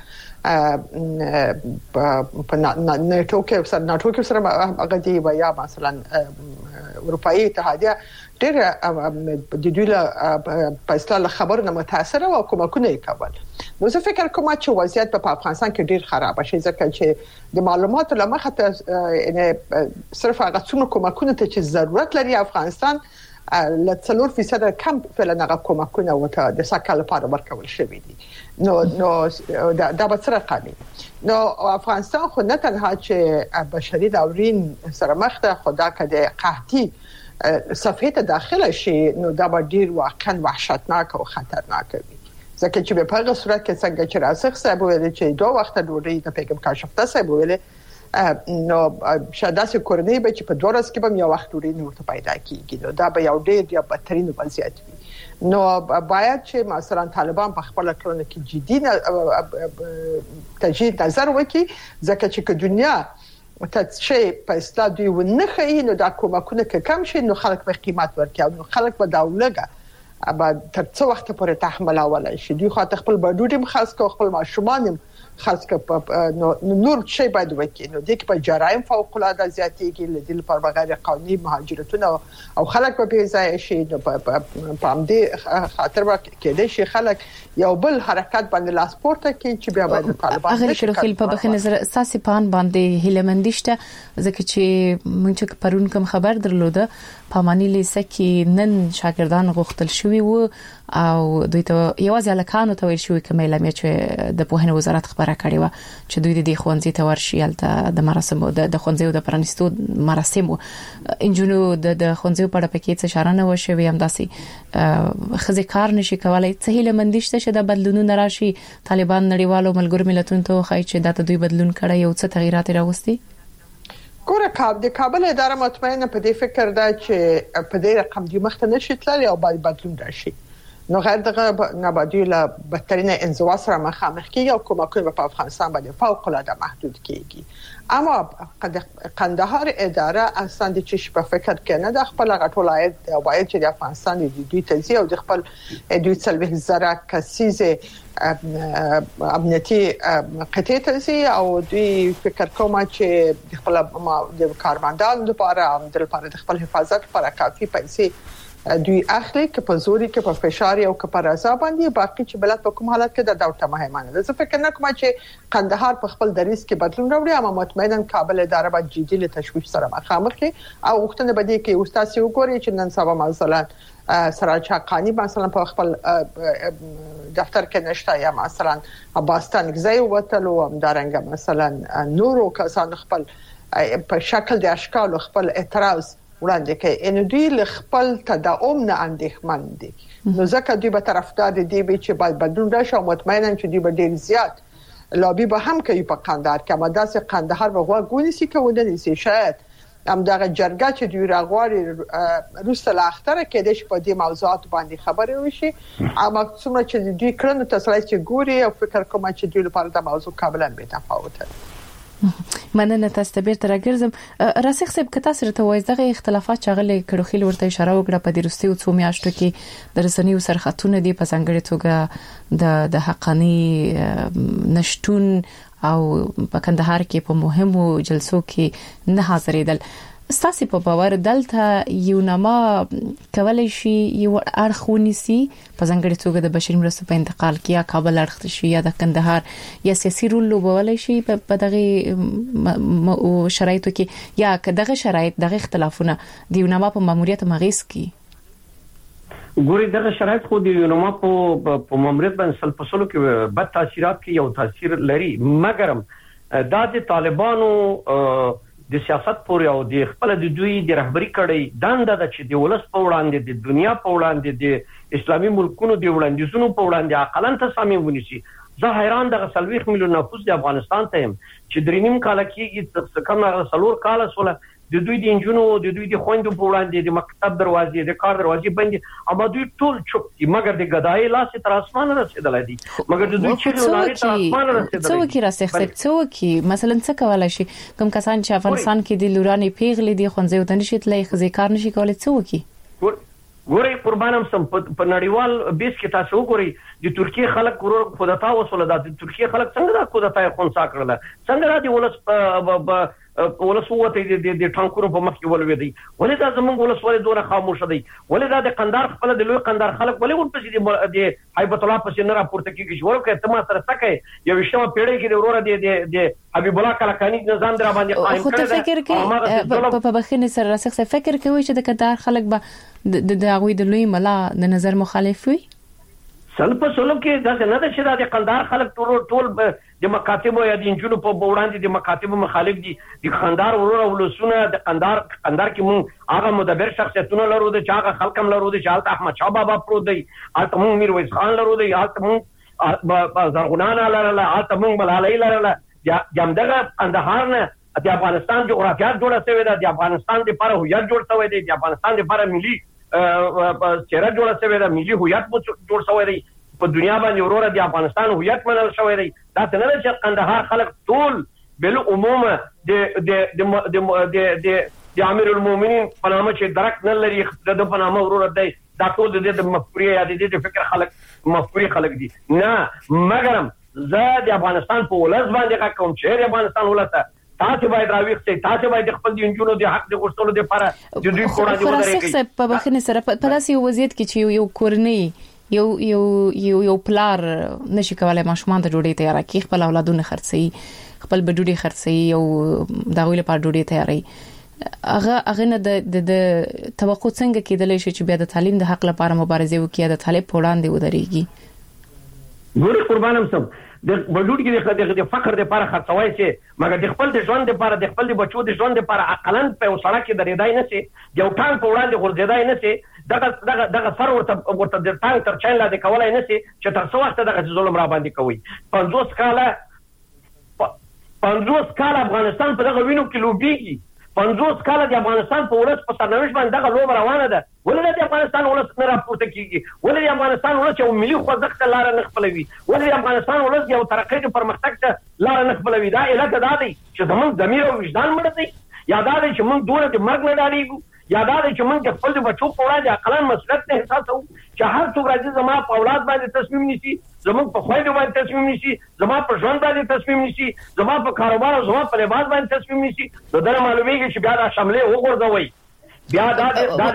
په ناتو کې سره ناتو کې سره هغه دی یا مثلا اروپאי اتحادیه ډېر د دوی له په استله خبرونه متاثر او کومکونه کول نو زه فکر کوم چې وضعیت په افغانستان کې ډېر خراب شي ځکه چې د معلوماتو لمخه ته یعنی صرف هغه څومره کومکونه ته چې ضرورت لري افغانستان ل څلور فیصد کم فعلا هغه کومکونه وته د سکهال لپاره ورکول شوی دي نو نو دا د بصره قانون نو افغانستان خو نه تنها چې بشري ناورین سره مخ ته خدا کده قحطي صفحه ته داخله شي نو دا به ډیر واقعا وحشتناک او خطرناک وي ځکه چې په هغه صورت کې څنګه چې راسخ صاحب ویل چې دوه وخت ډوډۍ د پیغام کاشفته صاحب ویل نو شاده سي کورنۍ به چې په دوه ورځې کې به یو وخت ډوډۍ نور ته پیدا کیږي نو دا به یو ډیر یا بدترین وضعیت وي نو باید چې مثلا طالبان په خپل کړنو کې جدي تجدید نظر وکړي ځکه چې دنیا متشي په استاد دی ونه خي نو دا کومکونه کم شي نو خلک په قیمت ورکړي نو خلک په داولګه ابا تر څو وخت پورې تحمل اولای شي دوی خو خپل بډوډم خاص کو خپل ماشومان خاص کو نو نور شي باید وکړي نو د کې په جرایم فوق العاده زیاتېږي لدل پر بغیر قانوني مهاجرتونه او خلک په ځای شي نو په پام دې خاطر کې د شي خلک یو بل حرکت باندې لاسپورت کې چې بیا باید طالبان هغه شروع خل په بخنه نظر اساسي پان باندې هیلمندشته ځکه چې مونږ پرون کوم خبر درلوده پامانی لیسه کې نن شاګردان غوښتل شوی وو او دوی ته یوازې الکانو ته ویل شوی کومه لمه چې د پوهنې وزارت خبر خبره کړې و چې دوی د خوندزي ته ورشي الته د مراسمو د خوندزي د پرانستو مراسمو انجونو د خوندزي په اړه پکې څه اشاره نه وشوي هم داسي خزي کار نشي کولای څه هیله مندشته چې د بدلونونو راشي طالبان نړیوالو ملګرو ملتونو ته خای چې د دوی بدلون کړي یو څه تغیرات راوستي ګوره کاب د کابل اداره مطمئنه په دې فکر ده چې په دې رقم دی مخته نشي تللی او باید بدلون راشي نو غیر دغه نبادله بدترین انزوا سره مخامخ کیږي او کومکونه په افغانستان باندې فوق العاده محدود کیږي اما قندهار اداره اصلا د چش په فکر کې نه د خپل غټولایت او باید چې د افغانستان د دوی تنظیم او د خپل دوی څلوي زره کسیزه امنیتي قطعه تنظیم او دوی فکر کوم چې خپل د کارمندانو لپاره د لپاره د خپل حفاظت لپاره کافي پیسې دوی اخلي که په زوري کې په فشار او که په رضا باندې باقي چې بلد په کوم حالت کې د دولت مهمانه ده زه فکر نه کوم چې قندهار په خپل دریس کې بدلون راوړي اما مطمئنا کابل اداره باید جدي له تشویش سره مخامخ شي او وختونه بده کې استاد سی وګوري چې نن سبا مثلا سراج حقانی مثلا په خپل دفتر کې نشته یا مثلا عباستان غزي وتلو هم دارنګ مثلا نورو کسان خپل په شکل د اشکال خپل اعتراض وړاندې کوي ان دوی خپل تداوم نه اندېښمن دي نو ځکه دوی به طرفدار دي چې باید بدلون راشي او مطمئنا چې دوی به ډیر زیات لابي به هم کوي په قندهار کې اما داسې قندهار به غوښګونی سي کوي نسی شاید هم دغه جرګه چې دوی راغوري روسه لاختره کې د شپې د موضوعات باندې خبرې وشي اما څومره چې دوی کړنو تاسو چې ګوري او فکر کوم چې دوی لپاره د موضوع کاملا به تفاوت دی مننه تاسو ته بیرته راګرځم راسخ صاحب کته سره ته وایي دغه اختلافات چغلې کړو خل ورته اشاره وکړه په دې رستي او څو میاشتو کې د رسنیو سرخطونه دي په څنګه توګه د د حقانی نشټون او په کندهار کې په مهمو جلسو کې نه حاضرېدل ستاسو په باور دلته یو نما کولای شي یو اړخونی سي په څنګه توګه د بشري مرستو په انتقال کې یا کابل اړخ شي یا د کندهار یا سیاسي رول لوبولای شي په دغه شرایطو کې یا دغه شرایط دغه اختلافونه د یو نما په ماموریت مغیس کې ګوري دغه شرایط خو د یو نما په په ماموریت باندې سل فصلو کې بد تاثیرات کې یو تاثیر لري مګرم د طالبانو د سیاست پورې او د خپل د دوی د رهبری کړي دنده د چې د ولس په وړاندې د دنیا په وړاندې د اسلامي ملکونو د وړاندیزونو په وړاندې عقلن تصامیم ونیسي زه حیران د سلويخ میلیون نفوس د افغانستان ته چې درینیم کال کې څه کم نه سلور کال سره د دوی د انجونو د دوی د خويندو په وړاندې د مکتب دروازې د کار دروازې بندي اما دوی ټول چوپ دي مګر د غدای لاس تر اسمانه رسیدلای دي مګر د دوی چې لاري تر اسمانه رسیدلای څو کې راسخ څو کې مثلا څه کولای شي کوم کسان چې افغانستان کې د لوراني پیغلې دي خونځي ودان شي تلای خزي کار نشي کولای څو کې ګوري قربانم سم په نړیوال بیس کې تاسو وګورئ د ترکیه خلک ورور خودتا وسول د ترکیه خلک څنګه د خودتا خونسا کړل څنګه را دي ولس ولس وته د ټانکونو په مخ کې ولوي ولې دا زمونږ ولس ولې دوه خاموش دي ولې دا د قندار خپل د لوی قندار خلک ولې ورپسې د هیبت الله پسې نه راپورته کیږي چې ورکه ته ما سره تکه یو شمه پیړې کې د ورور د د حبیب الله کلکانی نظام در باندې قائم کړی خو فکر کې په بخښنه سره راسخ فکر کوي چې د قندار خلک به د دغوی د لوی ملا د نظر مخالف وي سلپ سلوک کې دا نه ده چې د قندار خلک ټول ټول د مکاتب او د انجونو په وړاندې د مکاتب مخالف دي د قندار ورور ولسونه د قندار قندار کې مون هغه مدبر شخصیتونه لرو د چاغه خلکم لرو د چالت احمد شاه بابا پرو دی الته مون میرویس خان لرو دی الته مون زرغونان لرله الته مون ملالۍ لرله جامدغه قندهار نه د افغانستان جغرافیه جوړه شوې ده د افغانستان لپاره هویت جوړ شوی دی د افغانستان لپاره ملي چیرې جوړه شوی ده ملي هویت جوړ شوی دی په دنیا باندې ورور د افغانستان هویت منل شوی دی دا څنګه چې قندهار خلک ټول بل عموما د د د د د امیر المؤمنین په نامه چې درک نه لري د په نامه ورور دی دا ټول د مفکوري یا د فکر خلک مفکوري خلک دي نه مګرم زه د افغانستان په ولس باندې کوم چې د افغانستان ولس تاسو باید راويخته تاسو باید خپل د انجونو د حق د غوښتلو لپاره د دوی کورانه ودرېږي په بخښنه سره په داسې وضعیت کې چې یو کورنۍ یو یو یو یو پلار نشي کولای ماشومان ته ډوډۍ تیار کړي خپل اولادونه خرڅي خپل بډوډۍ خرڅي او دغه لپاره ډوډۍ تیاري هغه هغه نه د د توقع څنګه کېدلی شي چې بیا د تعلیم د حق لپاره مبارزه وکړي د طالب وړاندې ودرېږي ګوري قربانم سم د بلوټ کې د فقر د لپاره خرڅوي چې مګر د خپل د ژوند لپاره د خپل د بچو د ژوند لپاره عقلن په وسړه کې درېدای نه سي یو ټان په وړاندې غورځېدای نه سي دغه دغه دغه سر ورته ورته د ټان تر چاین لا د کولای نه سي چې تر څو وخت دغه ظلم را باندې کوي پنځوس کاله پنځوس کاله افغانستان په دغه وینو کې لوبېږي پنځوس کاله د افغانستان په ولس په سرنوشت باندې دغه لوبه روانه ده ولې د افغانستان ولس نه راپورته کیږي ولې د افغانستان ولس یو ملي خوځښت لار نه خپلوي ولې د افغانستان ولس یو ترقۍ او پرمختګ ته لار نه خپلوي دا علت دا دی چې زموږ ضمیر او وجدان مړ دی یا دا دی چې موږ دوه د مرګ نه ډارېږو یا دا دی چې موږ خپل د بچو په وړاندې عقلان مسؤلیت نه احساسوو چې هر څوک راځي زما په اولاد باندې تصمیم نیسي زموږ په خویندو باندې تصمیم نیسي زما په ژوند باندې تصمیم نیسي زما په کاروبار او زما په لباس باندې تصمیم نیسي نو دا معلومیږي چې بیا دا شاملې وګرځوي بیا دا دا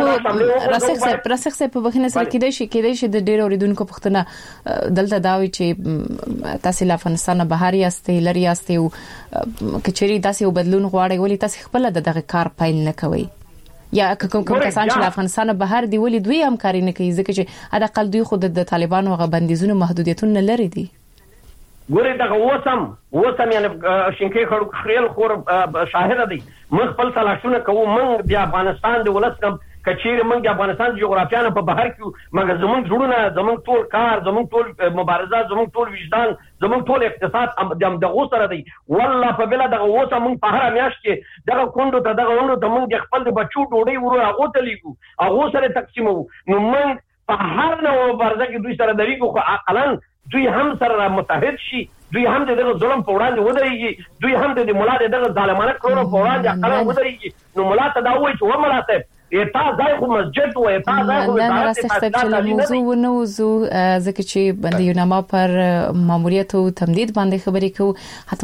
د راسخ صاحب راسخ صاحب په بخنه سره کېدای شي کېدای شي د ډېر اوریدونکو پښتنه دلته دا وی چې تاسو له افغانستان بهر یاستئ لري یاستئ او کچري تاسو بدلون غواړئ ولې تاسو خپل دغه کار پایل نه کوي یا کوم کوم کسان چې افغانستان بهر دی ولې دوی همکاري نه کوي ځکه چې ادا قل دوی خود د طالبانو غو بندیزونو محدودیتونه لري دي ګورې دا وسم وسم یعنی شینکې خړل خور شاهد دی موږ خپل تلاشونه کوو موږ د افغانستان د ولسم کچېره موږ د افغانستان جغرافیانه په بهر کې موږ زموږ جوړونه زموږ ټول کار زموږ ټول مبارزه زموږ ټول وجدان زموږ ټول اقتصاد د غو سره دی والله په بل دغه وسه موږ په هر میاشت کې دغه کندو ته دغه وندو ته موږ خپل د بچو ډوډۍ ورو هغه ته لیکو هغه سره تقسیمو نو موږ په هر نوع مبارزه کې دوی سره دریږو خو عقلن دوی هم سره متحد شي دوی هم دغه ظلم په وړاندې ودرېږي دوی هم د مولا دغه ظالمانه کړو په وړاندې عقلن ودرېږي نو مولا ته دا وایي چې و مولا ته اتا ځای خو مسجد و اتا ځای خو نه راسخ صاحب چې موضوع ونوزو ځکه چې د یوناما پر ماموریت او تمدید باندې خبرې کو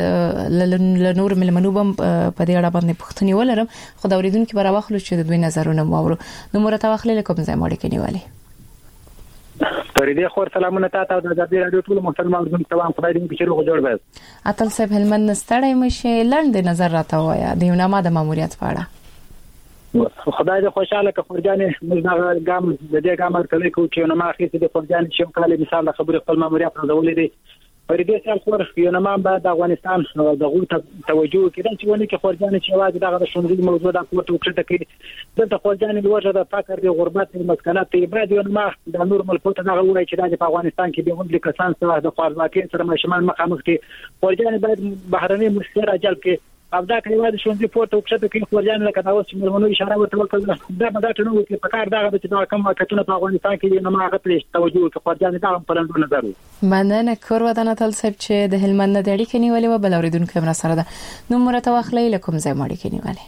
حتما ل نور ملمنو بم په دې اړه باندې پوښتنه ولرم خو دا اوریدونکو به راوخلو چې د دوی نظرونه مو نو مرته واخلې کوم ځای مړ کې نیولې فريدي خور سلامونه تاسو د ازادي رادیو ټول محترم اوریدونکو ته خدای دې چې روغ جوړ وي اتل صاحب هلمند ستړی مشه لاندې نظر راته وایا د یوناما د ماموریت په اړه خدای دې خوشاله که خورجانې موږ دا ګام د دې ګام کړی کو چې نو ما اخیسته د خورجانې چې کله مثال د خبرې خپل ماموریت راځولې دي فريدي سال خور یو نو ما بعد د افغانستان د غو توجه کړي چې ونه کې خورجانې چې واځي دغه د شونډې موضوع د کوټو کړه کې دلته خورجانې لوجه د فقر د غربت د مسکنات ته بعد یو ما د نور ملکونو ته دغه وایي چې د افغانستان کې به هم د کسان سره د خوارځواکۍ سره مشمن مخامخ دي خورجانې باید بهرني مشتري اجل کې او دا کلیوه د شونډې پورته وکړه کې خورجان لکه دا اوس چې ملمنو اشاره ورته وکړه دا به دا ټنو کې په کار دغه چې دا کوم وختونه په افغانستان کې نه ماغه پرې توجه وکړي خورجان دا هم په لندن نظر مننه کور ودانه تل صاحب چې د هلمند د اړیکې نیولې و بل اوریدونکو هم سره ده نو مرته واخلې لکم ځای مړ کې نیولې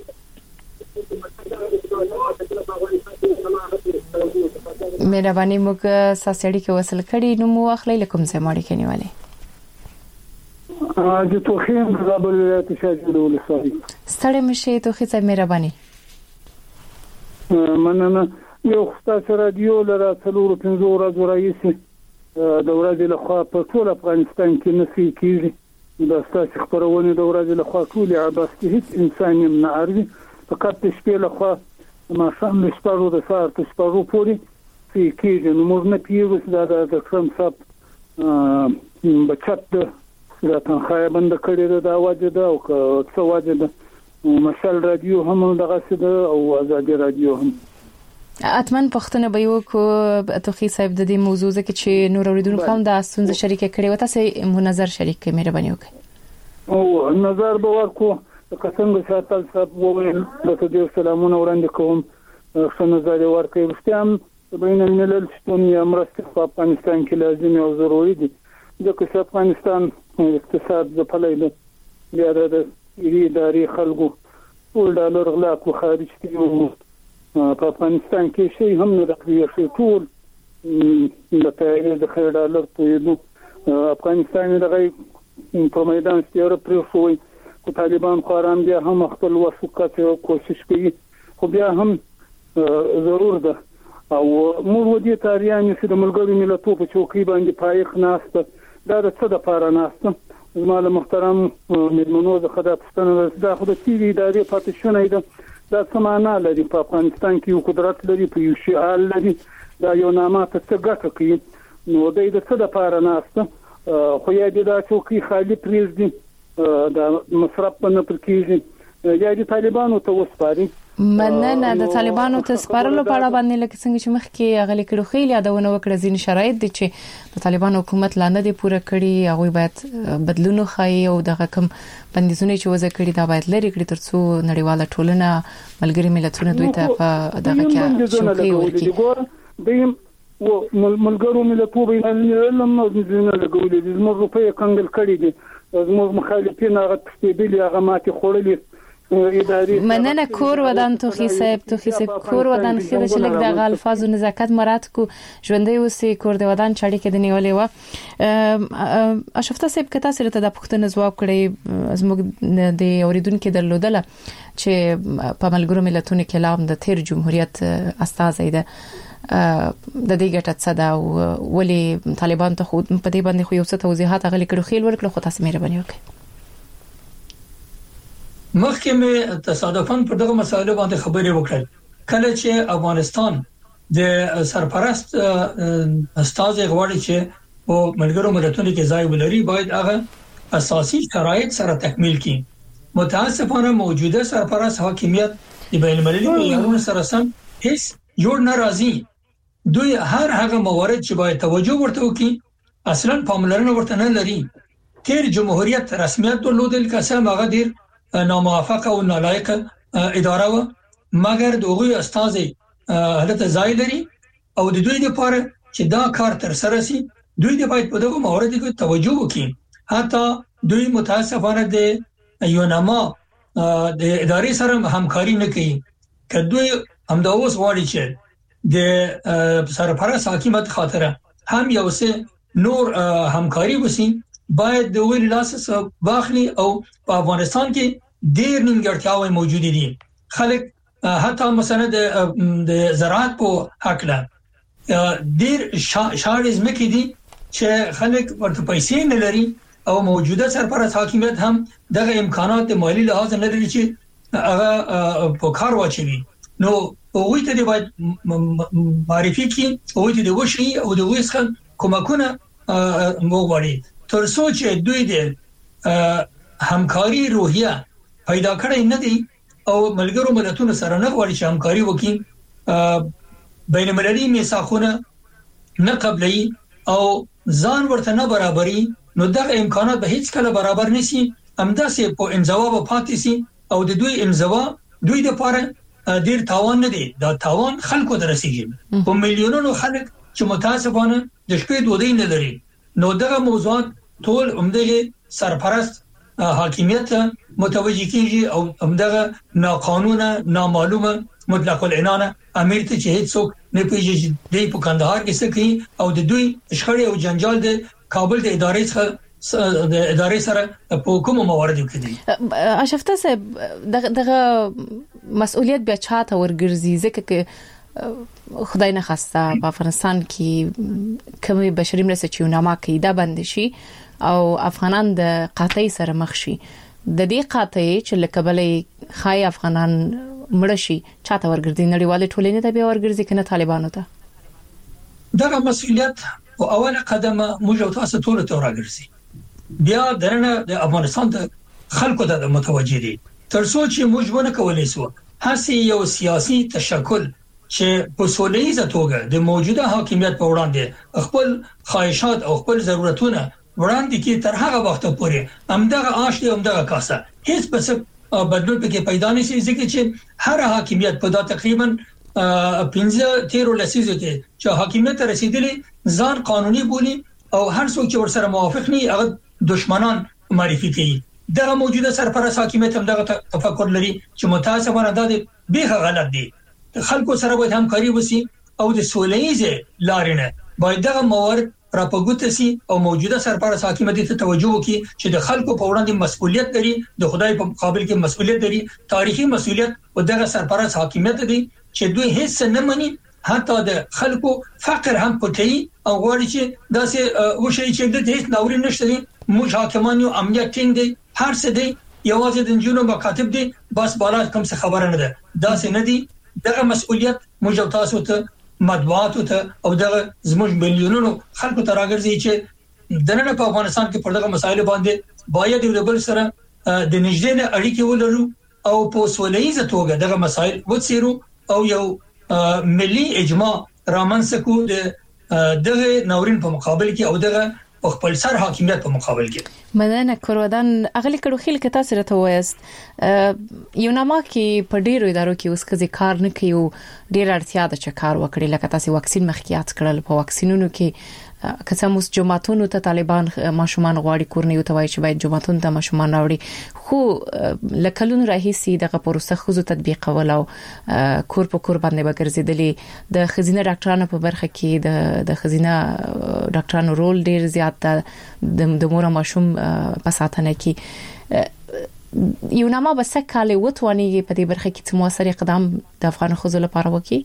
مهرباني موږ ساسړي کې وصل کړي نو مو واخلې لکم ځای مړ کې نیولې د توخیم د زابل ولایت شاجوړ ولسوالۍ ستړي مشه توخی ته مهرباني مننه یو خاصه رادیو لرا څلور پنځه ورځې راځي د ورځې له خوا په ټول افغانستان کې نفي کیږي د ستاسو خبرونه د ورځې له خوا ټول عباس کې هیڅ انسان نه عارضي فقط د شپې له خوا ما شام د شپږو د ساعت شپږو پورې في کیږي نو موږ نه پیږو دا د کرم صاحب بچت دا تنخواه بند کړی دا واجه ده او څه واجه ده مشال رادیو هم دغه څه ده او ازادي رادیو هم اتمن پښتنه به یو کو توخی صاحب د دې موضوع ځکه چې نور اوریدونکو هم د اسونځ شریک کړي وته سه نظر شریک کړي مهرباني وکړئ او نظر به ورکو څنګه چې تاسو صاحب وویل د دې سلامونه وړاندې کوم څه نظر ورکړي وستم بین الملل شتون یا مرسته په افغانستان کې لازمي او ضروري دي ځکه چې افغانستان اقتصاد د پليله بیا د اداري خلکو ټول ډالر غلا کو خارج کیو په افغانستان کې شي هم نه راځي شي ټول د تایید د خیر ډالر په یو افغانستان دغه په میدان ستاره پرې شوی کو طالبان خوران بیا هم خپل وسوکات او کوشش کوي خو بیا هم ضرور ده او موږ ودی تاریان چې د ملګرو ملتونو په چوکۍ باندې پایخ ناسته دا د څه د پاره ناسته زموږ محترم ملمنو د خدای پښتنه دا خو د تیری ادارې پاتشونه ده دا سمانه لري په افغانستان کې یو قدرت لري په یو شعار لري دا یو نامه ته څه ګټه کوي نو د دې څه د پاره ناسته خو یا د چوکي خالي پریزدي د مصرف په پرکیږي یا د طالبانو ته وسپاري. مننه. د طالبانو ته سپارلو په اړه باندې لکه څنګه چې مخکې غلي کړو خېل یادونه وکړه ځین شرایط دي چې د طالبانو حکومت لاندې دی پوره کړی هغه باید بدلونو خای او دغه کم بندیزونه چې وځ کړی دا باید لري کړی ترڅو نړیواله ټولنه ملګری ملتونه دوی ته په دغه کې شوکي ورکړي. دیم و ملګرو ملتونو باندې لمنه ځینې لګولې دي زموږ روپې کنګل کړی دي زموږ مخالفین هغه تستیبلی هغه ماتي خورلې مننه. کور ودان توخی صاحب توخی صاحب کور ودان خیر چې لګ د الفاظ او نزاکت مراد کو ژوندې اوسې کور د ودان چړې کې د نیولې و. اشرف صاحب کته سره ته د پښتون ځواب کړی زموږ د اوریدونکو درلودله چې په ملګرو ملتونو کې لام د تیر جمهوریت استازی ده د دې ګټه څه ده او ولې طالبان ته خود په دې باندې خو یو څه توضیحات غلي کړو خېل ورکړو خو تاسو مهرباني وکړئ. مخکې مې تصادفاً پر دغه مسایلو باندې خبرې وکړل کله چې افغانستان د سرپرست استازي غواړي چې په ملګرو ملتونو کې ځای ولري باید هغه اساسي شرایط سره تکمیل کړي. متاسفانه موجوده سرپرست حاکمیت د بین المللي معیارونو سره سم هیڅ جوړ ناراضي. دوی هر هغه موارد چې باید توجه ورته وکړي اصلا پاملرنه ورته نه لري. تیر جمهوریت رسمیت درلودل قسم هغه ډیر ناموافقه او نالایق اداره و مګر دغه استازي حالت ځای لري او د دوی لپاره چې دا کار تر سره سي دوی د باید په دغه موارد کې توجه وکړي. حتی دوی متاسفانه د یوناما د ادارې سره همکاري نه کوي. که دوی همدا اوس غواړي چې د سرپرست حکومت خاطره هم یو څه نور همکاري وسی باید د ویل لاسس واخلي او په افغانستان کې ډېر نیمګړتیاوې موجود دي. خلک حتی مثلا د زراعت په حق له ډېر شاړې ځمکې دي چې خلک ورته پیسې نه لري او موجوده سرپرست حکومت هم دغه امکانات مالی لحاظ نه لري چې هغه په کار واچوي. نو هغه ته باید معرفي کړي او ته د وشي او د وښه کومکونه موغوري تر څو چې دوی د همکاري روحیه پیدا کړی نه دي او ملګرو ملتونو سره نه غواړي چې همکاري وکړي بین المللي میثاقونه نه قبلي او ځان ورته نه برابري نو دغه امکانات به هیڅ کله برابر نشي. همداسې په انزوا په پاتې سي او د دوی انزوا دوی د پاره ډیر تاوان نه دی. دا تاوان خلکو ته رسیږي په میلیونونو خلک چې متاسفانه د شپې دوی نه لري. نو دغه موضوعات ټول عمده سرپرست حاکمیت متوجه کیږي او عمده ناقانونه نامعلومه مطلق العنان امیر ته چې هیڅ څوک نه پیژني د په کندهار کې څه کوي او د دوی شخړې او جنجال د کابل د ادارې څخه د ادارې سره په کومو مواردو کې دي. اشرف صاحب دغه مسؤلیت بیا چاته ورګرځي ځکه چې خدای نه خواسته په افغانستان کې کومي بشري مرسته چې یوناما کوي دا بند شي او افغانان د قحطۍ سره مخ شي. د دې قحطۍ چې لکبلې خای افغانان مړ شي چاته ورګرځي نړیواله ټولنې ته به ورګرځي کنه طالبانو ته. دغه مسؤلیت او اوله قدمه موږ او تاسو ټول ته ورګرځي. بیا درنه د افغانستان د خلکو ته متوجه دي تر څو چې موږ ونه کولای سو هڅه یو سیاسي تشکل چې په سولېزه توګه د موجوده حاکمیت په وړاندې خپل خواهشات او خپل ضرورتونه وړاندې کې تر هغه وخت پورې همدغه آش دی همدغه کاسه هیڅ څه بدلون پکې پیدا نشي ځکه چې هر حاکمیت په دا تقریبا پنځه تیر لسیزه کې چې حاکمیت رسیدلی ځان قانوني بولی او هر څوک چې ورسره موافق نه هغه دشمنان معرفي کوي. دغه موجوده سرپرست حاکمیت هم دغه تفکر لري چې متاسفانه د بیخ غلط دي. خلکو سره باید همکاري وسی او د سولېزه لارینه باید دغه موارد راپګوت سي او موجوده سرپرست حاکمیت ته توجه وکړي چې د خلکو په وړاندې مسؤلیت لري د خدای په مقابل کې مسؤلیت لري تاریخي مسؤلیت او دغه سرپرست حاکمیت دي چې دوی هیڅ نه مني حتی د خلکو فقر هم پټي او غواړي چې داسې وشي چې د هیڅ ناوري نشته. موږ حاکمان یو امنیت ټینګ دي هر څه دي یوازې د جنونو مکاتب دي بس بالا کوم څه خبره نه ده داسې نه دي. دغه مسؤلیت موږ تاسو ته مطبوعاتو ته او دغه زموږ ملیونونو خلکو ته راګرځي چې دنه په افغانستان کې پر دغه مسایل باندې باید یو بل سره د نږدې اړیکې ولرو او په سولهییزه توګه دغه مسایل وڅېرو او یو ملي اجماع رامنځته کو د دغه ناورین په مقابل کې او دغه خپل سر حاکمیت په مقابل کې. مننه کورودان. اغلی کړو خیل کې تاسو راته وایست یو نامه کې په ډیرو ادارو کې اوس کزي کار نه کوي، ډیر اړتیا ده چې کار وکړي، لکه تاسو واکسین مخکیات کړل، په واکسینونو کې که څه موږ جماعتونو ته طالبان ماشومان غواړي کورنۍ ته وایي چې باید جماعتونو ته ماشومان راوړي، خو لکلون راهیسي دغه پروسه خو تطبیقول او کور په کور باندې بګرځیدلې. د خزینه ډاکټرانو په برخه کې د د خزینه ډاکټرانو رول ډیر زیات ده د مور ماشوم په ساتنه کې. یو نامه به څه کال وتواني په دې برخه کې چې موثر اقدام د افغان خزو لپاره وکړي؟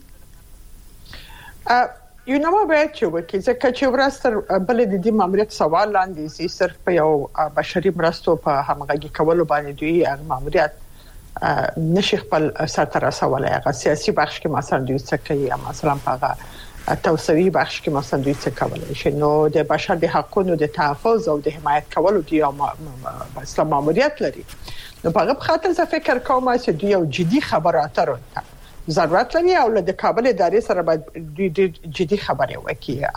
یو نامه باید چې وکړي ځکه چې ورستر بل د دې ماموریت سوال لاندې سي صرف په یو بشري مرستو په همغږي کولو باندې دوی هغه ماموریت نشي خپل سره رسولای. هغه سیاسي بخش کې مثلا دوی څه کوي، مثلا هغه توسعوي بخش کې مثلا دوی څه کولای شي. نو د بشر د حقوقو د تحفظ او د حمایت کولو دی او اصلا ماموریت لري. نو په هغه خاطر زه فکر کوم چې دوی یو جدي خبرو اترو ته ضرورت لري او له کابل ادارې سره باید دوی جدي خبرې وکړي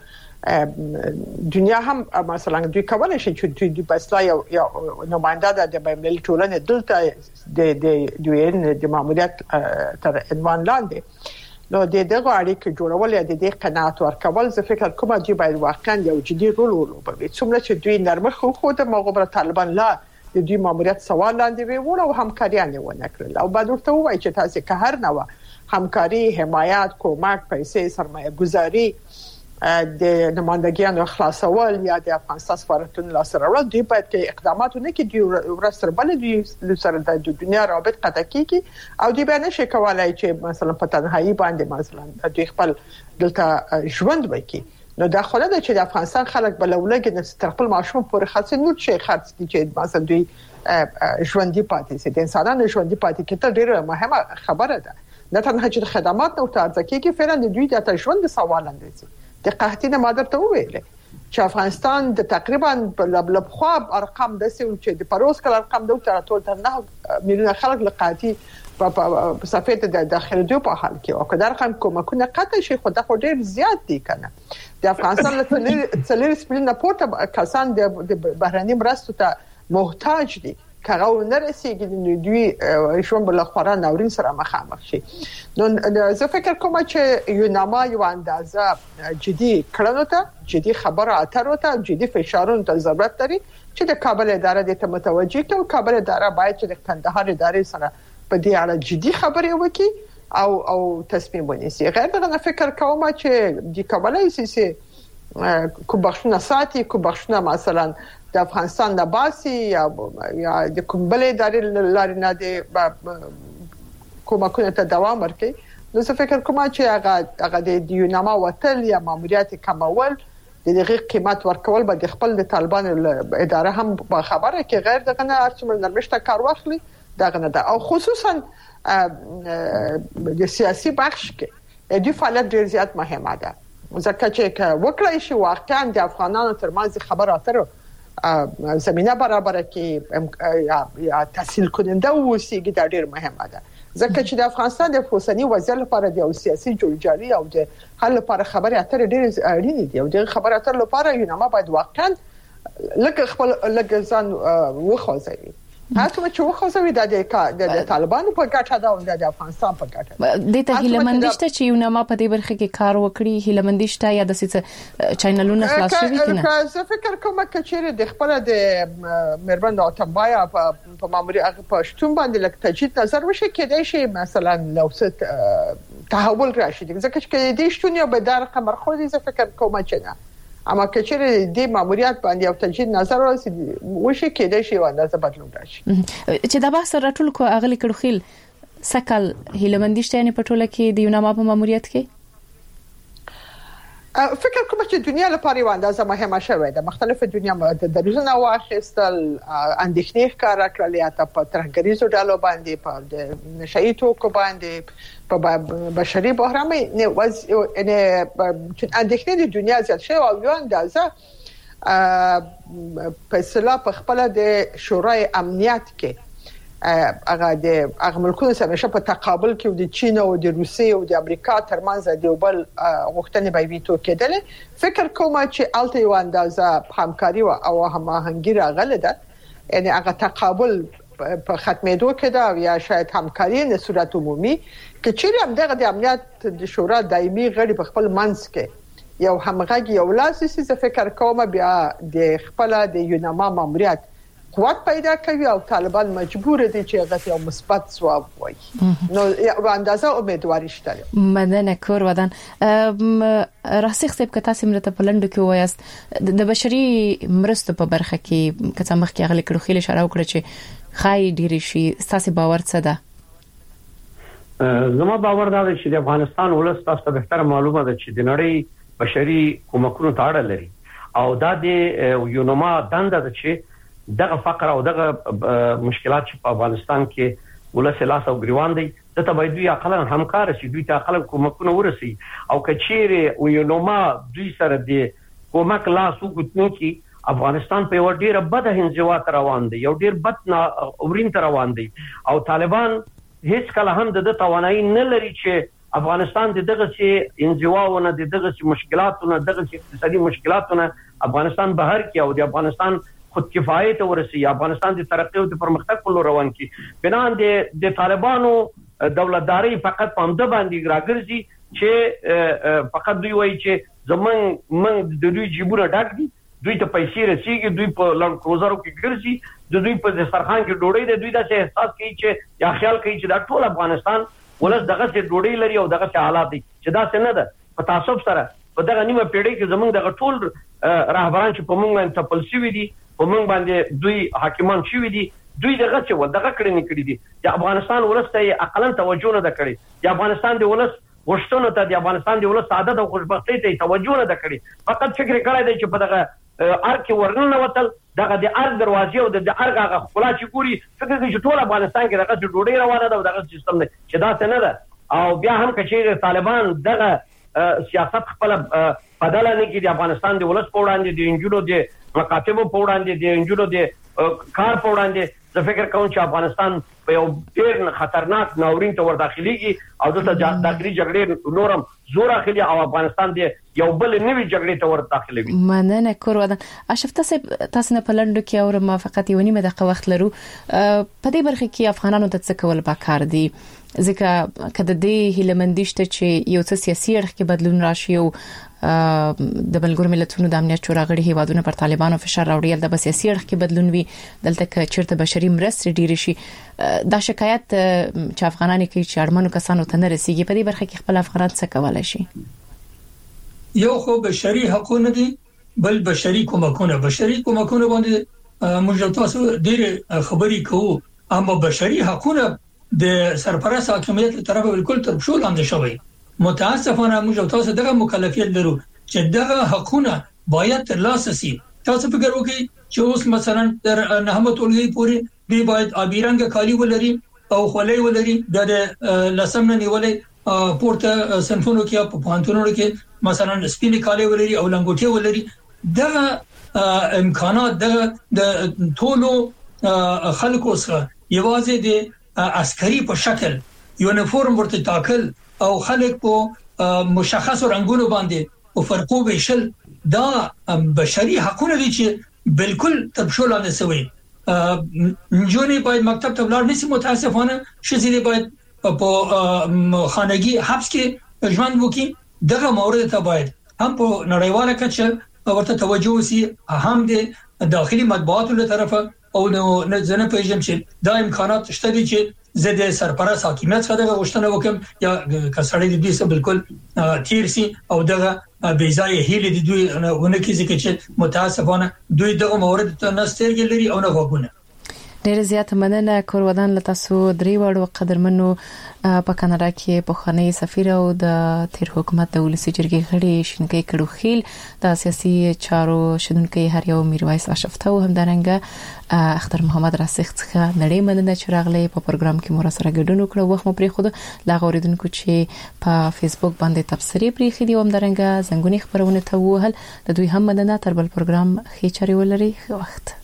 او دنیا هم مثلا دوی کولای شي چې دوی بس لا یو نماینده د بین‌المللي ټولنې دلته د د دوی د ماموریت تر عنوان لاندې نو د دغه اړیکې جوړول یا د دې قناعت ورکول زه فکر کوم چې باید واقعا یو جدي رول ولوبوي. څومره چې دوی نرمه خو خو د مغوبره طالبان لا د دوی ماموریت سوال لاندې وي او همکاریان ونه کړل او بعد ورته وایي چې تاسو که هر نوع همکاري، حمایت، کومک، پیسې، سرمایه گذاري د نمائندګانو خلاصول یا د افغانستان سفارتونو لاسره راوړل دوی باید کې اقدامات نه کوي. دوی ورسره بل دوی سره د دنیا رابط قطع کیږي او دوی به نشي کولای چې مثلا په تنهایی باندې مثلا دوی خپل دلته ژوند وکړي. نو دا خو نه چې د افغانستان خلک بلولګي نه تر خپل ماشوم پورې خاصه نو چې خرڅ کی چې مثلا دوی ژوندۍ پاتې سي. د انسانانو ژوندۍ پاتې کېدل ډیره مهمه خبره ده. نه تنها چې خدمات نو ترځ کیږي فعلا د دوی د ژوند سوال اندېږي. د قحطۍ نه مادر ته ویل چې افغانستان د تقریبا بل خو ارقام د سیو چې د پروس کل ارقام د تر ټول تر نه میلیون خلک لقحطۍ په صفحه د داخلي دوی په حال کې او کدار خام کومکونه قطع شي خو دا خو ډیر زیات دي کنه. د افغانستان له څلور سپلین پورته کسان د بهرني مرستو ته محتاج دي. کغه نه رسیدي دوی شوم بل خورا ناورین سره مخامخ شي. نو زه فکر کوم چې یو نامه یو اندازه جدي کړنو ته جدي خبره اترو ته جدي فشارونو ته ضرورت لري چې د کابل اداره د متوجه کړي او کابل اداره باید چې د کندهار ادارې سره په دې اړه جدي خبرې وکړي او او تصمیم ونیسي. غیر دغه فکر کوم چې د کابل سیسي کو بخښنه ساتي کو بخښنه مثلا د افغانستان د باسي یا یا د کومبل ادارې لارې نه دي کومکونه ته دوام ورکړي. نو زه فکر کوم چې هغه هغه د یوناما وتل یا ماموریت کمول د دغه قیمت ورکول به د خپل د طالبان اداره هم په خبره کې غیر دغه نه ارڅومره نرمشته کار واخلي دغه نه ده او خصوصا د سیاسي بخش کې د فعالیت ډیر زیات مهمه ده. ځکه چې وکړای شي واقعا د افغانانو ترمنځ خبرو اترو زمينه برابر کې یا یا تحصیل کننده اوسېږي دا ډیر مهمه ده. ځکه چې د افغانستان د فوسنی وضعیت لپاره د سیاسي جوړجاړي او د حل لپاره خبرې اترې ډیر اړینې دي او د خبرې اترې لپاره یو نامه باید واقعا لکه خپل لکه ځان وخوځوي. هڅه چې وخوځوي د طالبانو په ګټه ده او د افغانستان په ګټه ده. د ته هیلمندشته چې یو نامه په دې برخه کې کار وکړي هیلمندشته یا د څه چینلونو خلاص شوی کنه. زه فکر کوم چې چیرې د خپل د مېرمن اتمبایا په ماموري هغه په شتون باندې لکه تجدید نظر وشي کېدای شي مثلا لو څه تحول راشي ځکه چې د شتون یو به در قمر خو دې زه فکر کوم چې نه اما کچره د ماموریت باندې او تجدید نظر ورسې وشي کېدای شي اندازه بدلون راشي. چې دا بحث راټول کو اغلی کړخیل سکل هیلمندشته نه پټوله کې د یوناما په ماموریت کې فکر کوم چې دنیا لپاره یو اندازه مهمه شوې ده. مختلفه دنیا د دریزونه واخیستل، اندېښنې ښکارا کړل یا په ترهګریزو ډلو باندې، په نشئی توکو باندې، په بشري بحران نه وز نه اندېښنې د دنیا زیات شوی او یو اندازه په اصطلاح په خپل د شورای امنیت کې هغه د هغه ملکونو سره په تقابل کې د چین او د روسیې او د امریکا ترمنځ د یو بل غوښتنې به ویټو کېدل. فکر کوم چې الته یو اندازه همکاري او هماهنګي راغله ده، یعنی هغه تقابل په ختمېدو کې ده یا شاید همکاري نه صورت عمومي کې چې هم دغه د امنیت د شورا دایمي غړي په خپل منځ کې یو همغږي یو لاسي څه فکر کوم بیا د خپل د یوناما ماموریت قوت پیدا کوي او طالبان مجبور دي چې هغه یو مثبت ځواب وایي. نو یو اندازه امیدواري شته. مدنه کور ودان راسخ سیب کتا سیمرته پلند کې وایست د بشري مرستو په برخه کې کڅ مخ کې غلي کړو خېل اشاره وکړه چې خای ډیر شي. تاسو باور څه ده؟ زما باور دا دی چې د افغانستان ولس تاسو ته به معلومه ده چې د نړۍ بشري کومکونو ته اړه لري او دا د یوناما دنده ده چې دغه فقر او دغه مشکلات چې په افغانستان کې ولس لاس او ګریوان دي د تبعید یا خلک همکار شي، دوی ته خلک کومکونه ورسي او کچېره وینوما دوی سره د کومک لاس وګتنو کې افغانستان په یو ډیر بد هنځوا روان دي، یو ډیر بد نه اورین روان دي او طالبان هیڅ کله هم د توانایي نه لري چې افغانستان دغه سي انځواونه دغه سي مشکلاتونه دغه سي اقتصادي مشکلاتونه افغانستان بهر کې او د افغانستان خود کفایت ورسي، افغانستان د ترقی او د پرمختګ په لور روان کی. بنان د د طالبانو دولتداري فقط په امده باندې راګرځي چې فقط دوی وایي چې زمون من د دوی جیبونه ډک دي، دوی ته پیسې رسیږي، دوی په لړ کروزرو کې ګرځي، د دوی په دسترخوان کې ډوډۍ ده، دوی دا احساس کوي چې یا خیال کوي چې دا ټول افغانستان ولس دغه څه ډوډۍ لري او دغه څه حالات دي چې دا څه نه ده. په تعصب سره په دغه نیمه پیړۍ کې زمونږ دغه ټول رهبران چې په موږ باندې تپل شوی دي، په موږ باندې دوی حاکمان شوی دي، دوی دغه څه ول دغه کړی نه کړی دي. د افغانستان ولس ته عقلن توجه نه ده کړی، د افغانستان د ولس غوښتنو ته، د افغانستان د ولس سعادت او خوشبختی ته توجه نه ده کړی. فقط فکر کړی دی چې په دغه ارګ کې ورننه وتل دغه د ارګ دروازې او د ارګ هغه خلا چې ګوري فکر کوي چې ټول افغانستان کې دغه ډوډۍ روانه ده او دغه سیستم دی چې دا څه نه ده. او بیا هم کچې طالبان دغه سیاست خپل بدل نه کړي، د افغانستان د ولس په وړاندې د انجونو د مکاتبو په وړاندې د انجونو د کار په وړاندې زه فکر کوم چې افغانستان په یو ډېر خطرناک ناورین ته ور داخليږي او دلته داخلي جګړې نورم زور اخلي او افغانستان د یو بل نوې جګړې ته ور داخلوي. مننه کور ودان. اشرف تاسو تاسو نه پلند کې اور موافقت یونی مدقه وخت لرو په دې برخه کې افغانانو ته څه کول پکار دي ځکه کده دې هلمندشته چې یو څه سیاسي اړخ کې بدلون راشي او د بلګور ملتونو د امنیت شورا غړي هیوادونو پر طالبانو فشار راوړي د سیاسي اړخ کې بدلون وي دلته کې چیرته بشري مرستې ډیر شي. دا شکایت چې افغانان کې چې اړمنو کسانو ته نه رسیږي په دې برخه کې خپل افغانان څه کولای شي؟ یو خو بشري حقوق دي، بل بشري کومکونه بشري کومکونه باندې موږ تاسو ډیر خبري کوو، اما بشري حقوق د سرپرست حکومت له طرفه بالکل تر شو لاندې شوی. متاسفانه موږ تاسو دغه مکلفیت لرو چې دغه حقونه باید ترلاسه شي. تاسو فکر وکړئ چې اوس مثلا تر نهمه ټولګي پورې به باید ابيرنګ کالی ولري او خولۍ ولري، د لسم نه نیولې پورته سنفونو کې په پانتونو کې مثلا سپینې کالی ولري او لنګوټي ولري. دغه امکانات د ټولو خلکو سره یوازې د عسکري په شکل یونیفورم ورته تاکل او خلک په مشخص رنگونو باندې او فرقو ویشل دا بشري حقونه دي چې بالکل تبشول نه سوي. نجونې باید مکتب ته ولاړ نشي، متاسفانه شزيره باید په خانگی حبس کې ژوند وکړي. دغه مورد ته باید هم په نړیواله کچه ورته توجه وشي، هم د داخلي مطبوعاتو له طرفه او نه ځنه پیژم چې دا امکانات شته دي چې زه د سرپرست حکومت څخه غوښتنه وکم یا کسړې د دې څخه بالکل تیر سي او دغه بیځای هیله د دوی ونه کې ځکه چې متاسفانه دوی دغه مورد ته نسترګل لري او نه غوونه. ډېر زیات مننه کور ودان لته سو درې وړو قدرمنو په کاناډا کې په خاني سفیر او د تیر حکومت د ولسی جرګې غړي شینکې کډوخیل د سیاسي چارو شندونکو هر یو میرویس اشرفته او همدارنګه اختر محمد راسخ څخه نړۍ مننه چې راغلي په پروګرام کې مور سره ګډون وکړو وخت مو پرې خود لا غوړیدونکو چې په فیسبوک باندې تبصرې پرې خېدي او همدارنګه زنګونی خبرونه ته وهل د دوی هم مننه تر بل پروګرام خې چاري ولري وخت